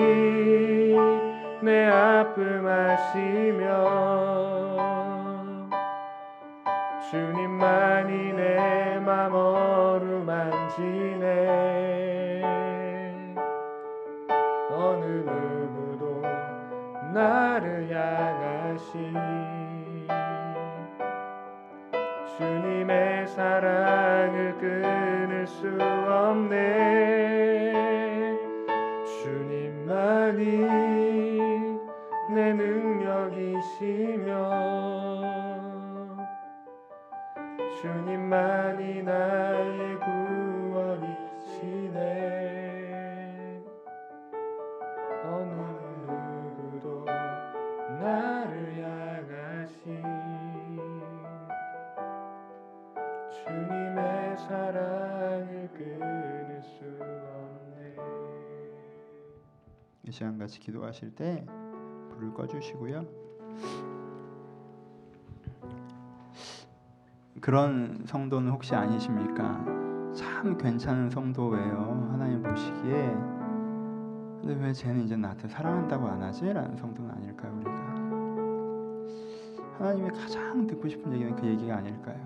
내 아픔 아시며 주님만이 내 맘 어루만지네. 어느 누구도 나를 향하신 주님의 사랑을 끊을 수 없네. 주님만이 내 능력이시며 주님만이 나의 구원이시네. 어느 누구도 나를 향하신 주님의 사랑을 끊을 수 없네. 이 시간 같이 기도하실 때 불을 꺼주시고요. 그런 성도는 혹시 아니십니까? 참 괜찮은 성도예요. 하나님 보시기에. 근데 왜 쟤는 이제 나한테 사랑한다고 안 하지? 라는 성도는 아닐까요? 우리가 하나님이 가장 듣고 싶은 얘기는 그 얘기가 아닐까요?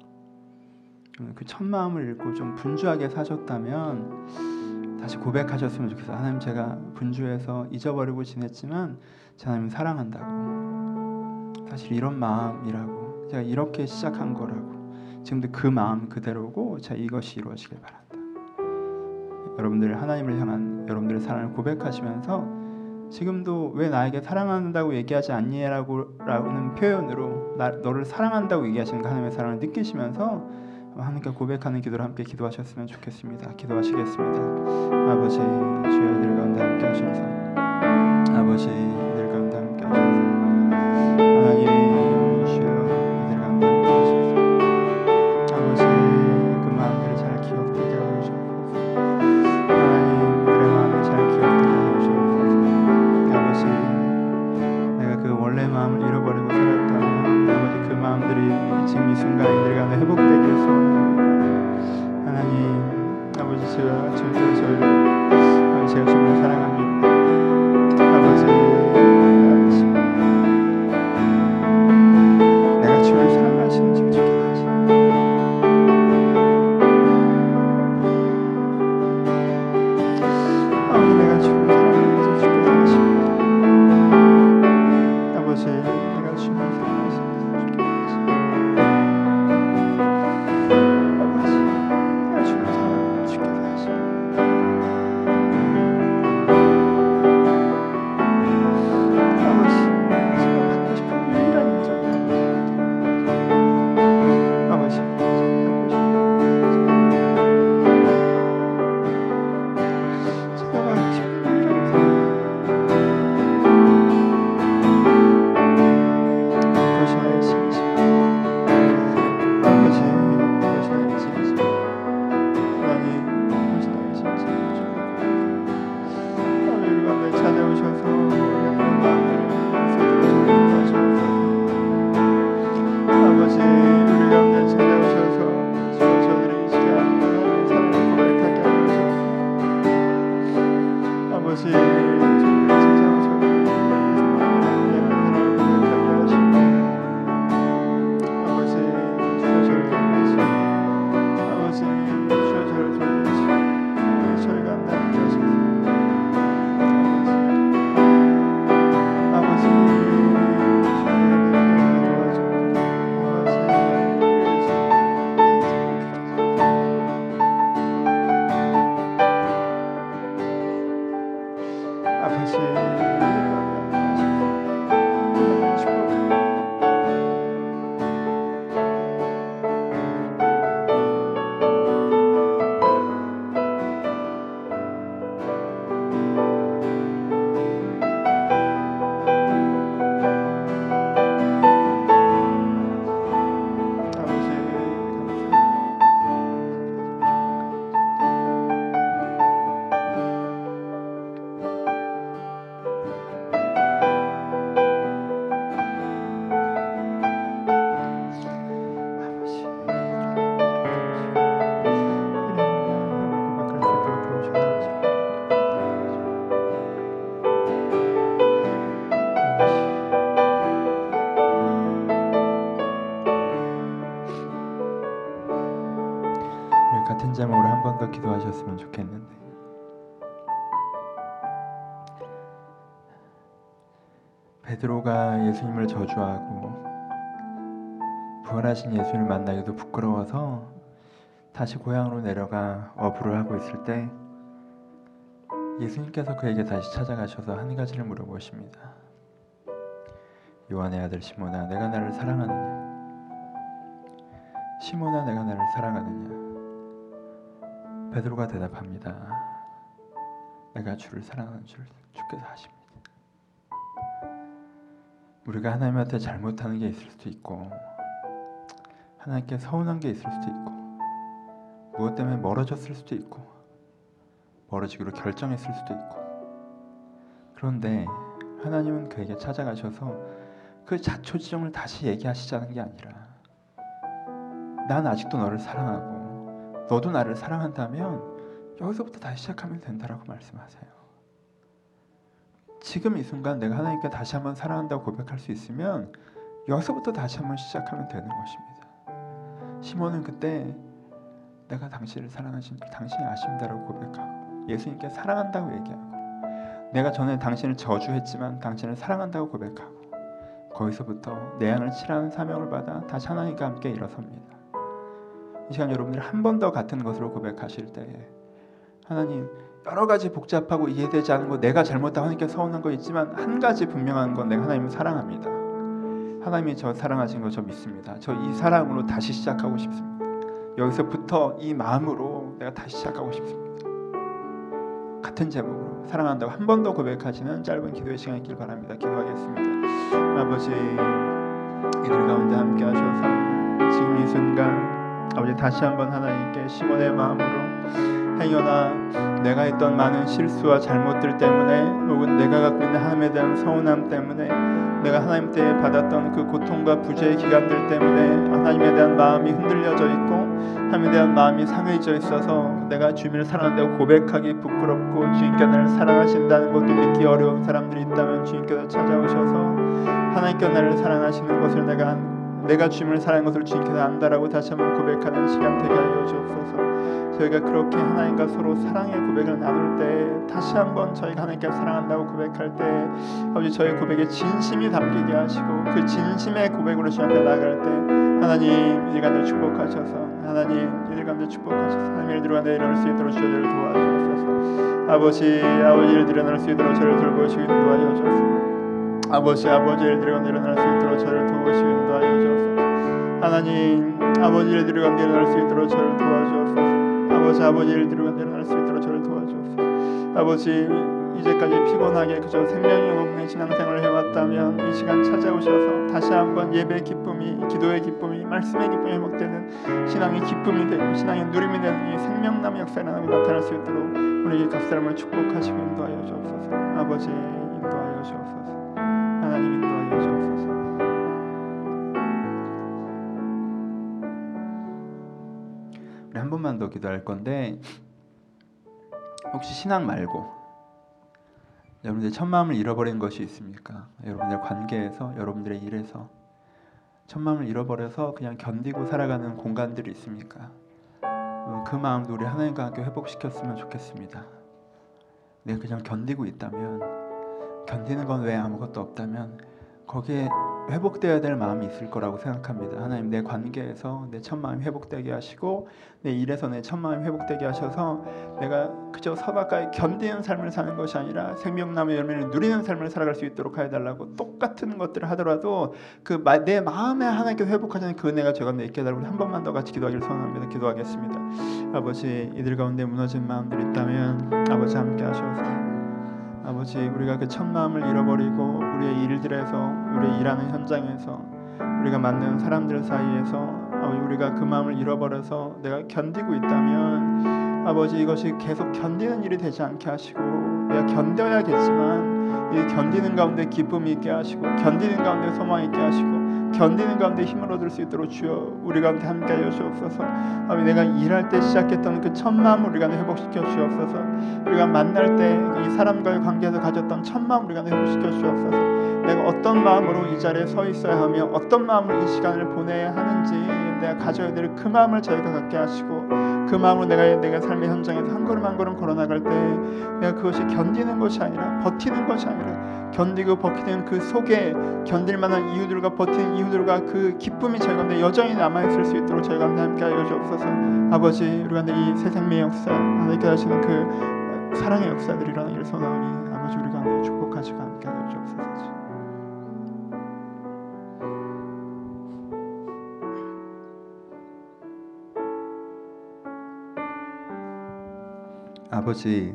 그 첫 마음을 읽고 좀 분주하게 사셨다면 다시 고백하셨으면 좋겠어요. 하나님, 제가 분주해서 잊어버리고 지냈지만 제 하나님 사랑한다고. 사실 이런 마음이라고. 제가 이렇게 시작한 거라고. 지금도 그 마음 그대로고 자 이것이 이루어지길 바란다. 여러분들 하나님을 향한 여러분들의 사랑을 고백하시면서 지금도 왜 나에게 사랑한다고 얘기하지 않니? 라고 라는 표현으로 나, 너를 사랑한다고 얘기하시는 그 하나님의 사랑을 느끼시면서 하나님께 고백하는 기도를 함께 기도하셨으면 좋겠습니다. 기도하시겠습니다. 아버지, 주여 이들 가운데 함께 하셔서, 아버지 이들 가운데 함께 하셔서, 하나님 주여 이들 가운데 함께 하셔서, 아버지 그 마음들을 잘 기억되게 하셔서, 하나님 그들의 마음을 잘 기억되게 하셔서, 아버지 내가 그 원래 마음을 잃어버리고 살았다면 아버지 그 마음들이 지금 이 순간 이들 가운데 회복되길 소원합니다. 하나님 아버지, 제가 주님께서 저희를 제가 주님을 사랑합니다. 아버지, 내가 주를 사랑하시는지 주께 하시옵소서. 아버지, 내가 주를 사랑하는지 주께 하시옵소서. 아버지, 내가 주를 사랑하시는지 주께 하시옵소서. 아버지, 내가 주를 사랑하는지 주께 하시옵소서. 아버지, 제가 받고 싶은 유일한 인정이 아버지, 제가 받고 싶은 제가 받고 싶은 유일한 인정, 그것이 나의 진심. 아버지, 그것이 나의 진심. 하나님, 그것이 나의 진심. 하나님, 가운데 찾아오셔서 우리의 마음들을 새롭게 아버지, 우리 가운데 찾아오셔서 저희들의 이 시간 하나님의 사랑을 고백하게 하셔서, 아버지 저희를 찾아오셔서 하나님의 사랑을 고백하게 하시고, 아버지 주여 저를 도우시고, 아버지 주여 저를 도우시고, 저희가 함께 하셔서, 아버지 아버지 우리 같은 제목으로 한 번 더 기도하셨으면 좋겠는데, 베드로가 예수님을 저주하고 부활하신 예수님을 만나기도 부끄러워서 다시 고향으로 내려가 어부를 하고 있을 때 예수님께서 그에게 다시 찾아가셔서 한 가지를 물어보십니다. 요한의 아들 시몬아, 내가 나를 사랑하느냐? 시몬아, 내가 나를 사랑하느냐? 베드로가 대답합니다. 내가 주를 사랑하는 줄 주께서 아십니다. 우리가 하나님한테 잘못하는 게 있을 수도 있고, 하나님께 서운한 게 있을 수도 있고, 무엇 때문에 멀어졌을 수도 있고, 멀어지기로 결정했을 수도 있고, 그런데 하나님은 그에게 찾아가셔서 그 자초지종을 다시 얘기하시자는 게 아니라, 난 아직도 너를 사랑하고 너도 나를 사랑한다면 여기서부터 다시 시작하면 된다라고 말씀하세요. 지금 이 순간 내가 하나님께 다시 한번 사랑한다고 고백할 수 있으면 여기서부터 다시 한번 시작하면 되는 것입니다. 시몬은 그때 내가 당신을 사랑하신 줄 당신이 아십니다라고 고백하고, 예수님께 사랑한다고 얘기하고, 내가 전에 당신을 저주했지만 당신을 사랑한다고 고백하고, 거기서부터 내 양을 치라는 사명을 받아 다시 하나님과 함께 일어섭니다. 이 시간 여러분들 한 번 더 같은 것으로 고백하실 때에, 하나님, 여러 가지 복잡하고 이해되지 않은 거, 내가 잘못하고 하나님께 서운한 거 있지만 한 가지 분명한 건 내가 하나님을 사랑합니다. 하나님이 저 사랑하신 거 저 믿습니다. 저 이 사랑으로 다시 시작하고 싶습니다. 여기서부터 이 마음으로 내가 다시 시작하고 싶습니다. 같은 제목으로 사랑한다고 한 번 더 고백하시는 짧은 기도의 시간이 있길 바랍니다. 기도하겠습니다. 아버지, 이들 가운데 함께 하셔서 지금 이 순간 아버지 다시 한번 하나님께 시몬의 마음으로 행여나 내가 했던 많은 실수와 잘못들 때문에 혹은 내가 갖고 있는 하나님에 대한 서운함 때문에 내가 하나님 때에 받았던 그 고통과 부재의 기간들 때문에 하나님에 대한 마음이 흔들려져 있고 하나님에 대한 마음이 상해져 있어서 내가 주님을 사랑한다고 고백하기 부끄럽고 주님께 나를 사랑하신다는 것도 믿기 어려운 사람들이 있다면 주님께서 찾아오셔서 하나님께 나를 사랑하시는 것을 내가 내가 주님을 사랑하는 것을 주님께서 안다라고 다시 한번 고백하는 시간 되게 하여 주옵소서. 저희가 그렇게 하나님과 서로 사랑의 고백을 나눌 때 다시 한번 저희가 하나님께 사랑한다고 고백할 때 아버지 저희 고백에 진심이 담기게 하시고 그 진심의 고백으로 주님 앞에 나아갈 때 하나님 일간들 축복하셔서 하나님 일간들 축복하셔서 하나님 일들과 내 일어날 수 있도록 저희를 도와주옵소서. 아버지 아버지 일들이 일어날 수 있도록 저희를 돌보시고 인도하여 주옵소서. 아버지 아버지 일들과 일어날 수 있도록 저희를 도우시고 인도하여 주옵소서. 하나님 아버지 일들과 일어날 수 있도록 저희를 도와주옵소서. 아버지 아버지 일들과 일어날 수 있도록 저를 도와주옵소서. 아버지 이제까지 피곤하게 그저 생명이 없는 신앙생활을 해왔다면 이 시간 찾아오셔서 다시 한번 예배의 기쁨이 기도의 기쁨이 말씀의 기쁨이 회복되는 신앙의 기쁨이 되고 신앙의 누림이 되는 이 생명남의 역사가 나타날 수 있도록 우리 각 사람을 축복하시고 인도하여 주옵소서. 아버지 인도하여 주옵소서. 하나님 인도하여 주옵소서. 우리 한 번만 더 기도할 건데 혹시 신앙 말고 여러분들 첫 마음을 잃어버린 것이 있습니까? 여러분들 관계에서 여러분들의 일에서 첫 마음을 잃어버려서 그냥 견디고 살아가는 공간들이 있습니까? 그 마음도 우리 하나님과 함께 회복시켰으면 좋겠습니다. 내가 그냥 견디고 있다면 견디는 건 왜 아무것도 없다면 거기에 회복되어야 될 마음이 있을 거라고 생각합니다. 하나님 내 관계에서 내 첫 마음이 회복되게 하시고 내 일에서 내 첫 마음이 회복되게 하셔서 내가 그저 서바까이 견디는 삶을 사는 것이 아니라 생명나무의 열매를 누리는 삶을 살아갈 수 있도록 하여달라고 똑같은 것들을 하더라도 그 내 마음에 하나님께 회복하자는 그 은혜가 저 가운데 있게 해달라고 한 번만 더 같이 기도하기를 소원합니다. 기도하겠습니다. 아버지 이들 가운데 무너진 마음들이 있다면 아버지 함께 하셔서 아버지 우리가 그 첫 마음을 잃어버리고 우리의 일들에서 우리의 일하는 현장에서 우리가 만나는 사람들 사이에서 아버지 우리가 그 마음을 잃어버려서 내가 견디고 있다면 아버지 이것이 계속 견디는 일이 되지 않게 하시고 내가 견뎌야겠지만 이 견디는 가운데 기쁨이 있게 하시고 견디는 가운데 소망이 있게 하시고 견디는 가운데 힘을 얻을 수 있도록 주여 우리 가운데 함께하여 주옵소서. 아버지 내가 일할 때 시작했던 그 첫 마음을 우리 가운데 회복시켜 주옵소서. 우리가 만날 때 이 사람과의 관계에서 가졌던 첫 마음을 우리 가운데 회복시켜 주옵소서. 내가 어떤 마음으로 이 자리에 서 있어야 하며 어떤 마음으로 이 시간을 보내야 하는지 내가 가져야 될 그 마음을 저희가 갖게 하시고 그 마음으로 내가 내가 삶의 현장에서 한 걸음 한 걸음 걸어나갈 때 내가 그것이 견디는 것이 아니라 버티는 것이 아니라 견디고 버티는 그 속에 견딜 만한 이유들과 버티는 이유들과 그 기쁨이 저희 가운데 여전히 남아있을 수 있도록 저희 가운데 함께하여 주옵소서. 아버지 우리 가운데 이 새 생명의 역사 하나님께 하시는 그 사랑의 역사들이 일어나기를 소원하오니 아버지 우리 가운데 축복하시고 함께하여 주옵소서. 아버지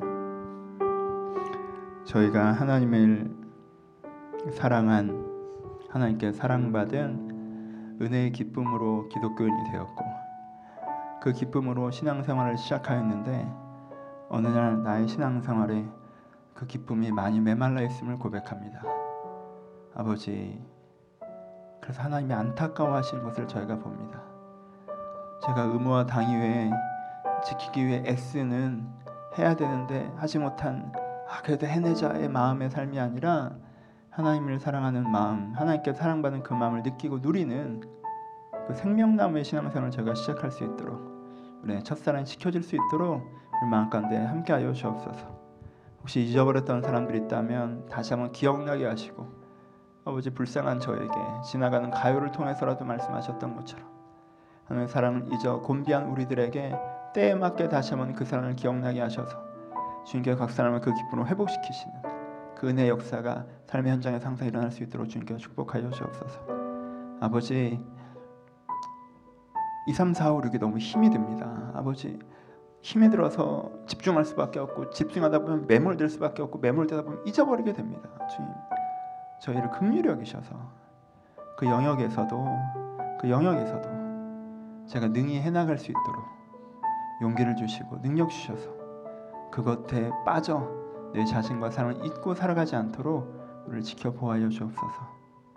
저희가 하나님을 사랑한 하나님께 사랑받은 은혜의 기쁨으로 기독교인이 되었고 그 기쁨으로 신앙생활을 시작하였는데 어느 날 나의 신앙생활에 그 기쁨이 많이 메말라 있음을 고백합니다. 아버지 그래서 하나님이 안타까워하시는 것을 저희가 봅니다. 제가 의무와 당위 외에 지키기 위해 애쓰는 해야 되는데 하지 못한 아 그래도 해내자의 마음의 삶이 아니라 하나님을 사랑하는 마음 하나님께 사랑받는 그 마음을 느끼고 누리는 그 생명나무의 신앙생활을 제가 시작할 수 있도록 우리의 첫사랑이 지켜질 수 있도록 우리 마음 가운데 함께하여 주옵소서. 혹시 잊어버렸던 사람들이 있다면 다시 한번 기억나게 하시고 아버지 불쌍한 저에게 지나가는 가요를 통해서라도 말씀하셨던 것처럼 하나님의 사랑을 잊어 곤비한 우리들에게 때에 맞게 다시 한번 그 사랑을 기억나게 하셔서 주님께서 각 사람을 그 기쁨으로 회복시키시는 그 은혜의 역사가 삶의 현장에서 항상 일어날 수 있도록 주님께서 축복하여 주옵소서. 아버지 이, 삼, 사, 오, 육이 너무 힘이 듭니다. 아버지, 힘이 들어서 집중할 수밖에 없고 집중하다 보면 매몰될 수밖에 없고 매몰되다 보면 잊어버리게 됩니다. 주님, 저희를 긍휼히 여기셔서 그 영역에서도 그 영역에서도 제가 능히 해나갈 수 있도록 용기를 주시고 능력 주셔서 그것에 빠져 내 자신과 삶을 잊고 살아가지 않도록 우리를 지켜 보호하여 주옵소서.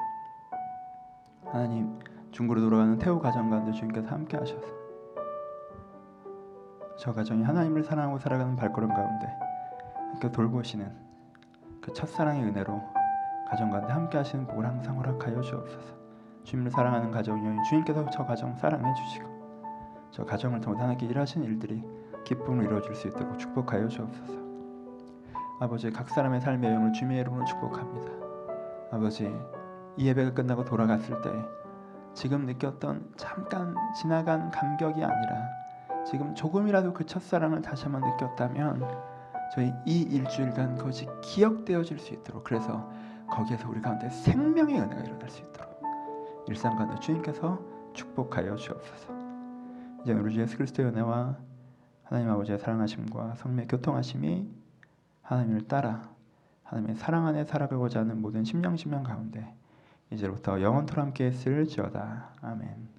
하나님, 중국으로 돌아가는 태우 가정 가운데 주님께서 함께 하셔서 저 가정이 하나님을 사랑하고 살아가는 발걸음 가운데 함께 돌보시는 그 첫사랑의 은혜로 가정 가운데 함께 하시는 복을 항상 허락하여 주옵소서. 주님을 사랑하는 가정이여 주님께서 저 가정 사랑해 주시고 저 가정을 통해 하나님께 일하시는 일들이 기쁨으로 이루어질 수 있도록 축복하여 주옵소서. 아버지, 각 사람의 삶의 여행을 주님의 이름으로 축복합니다. 아버지, 이 예배가 끝나고 돌아갔을 때 지금 느꼈던 잠깐 지나간 감격이 아니라 지금 조금이라도 그 첫사랑을 다시 한번 느꼈다면 저희 이 일주일간 그것이 기억되어질 수 있도록, 그래서 거기에서 우리 가운데 생명의 은혜가 일어날 수 있도록 일상 가운데 주님께서 축복하여 주옵소서. 이제 우리 주 예수 그리스도의 은혜와 하나님 아버지의 사랑하심과 성령의 교통하심이 하나님을 따라 하나님의 사랑 안에 살아가고자 하는 모든 심령심령 가운데 이제부터 영원토록 함께 했을지어다. 아멘.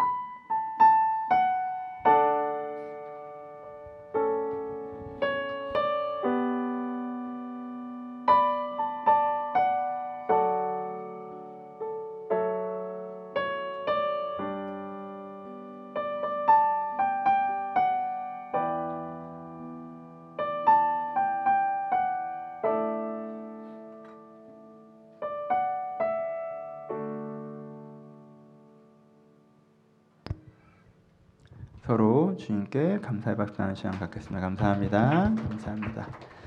서로 주님께 감사의 박수 하는 시간 갖겠습니다. 감사합니다. 감사합니다.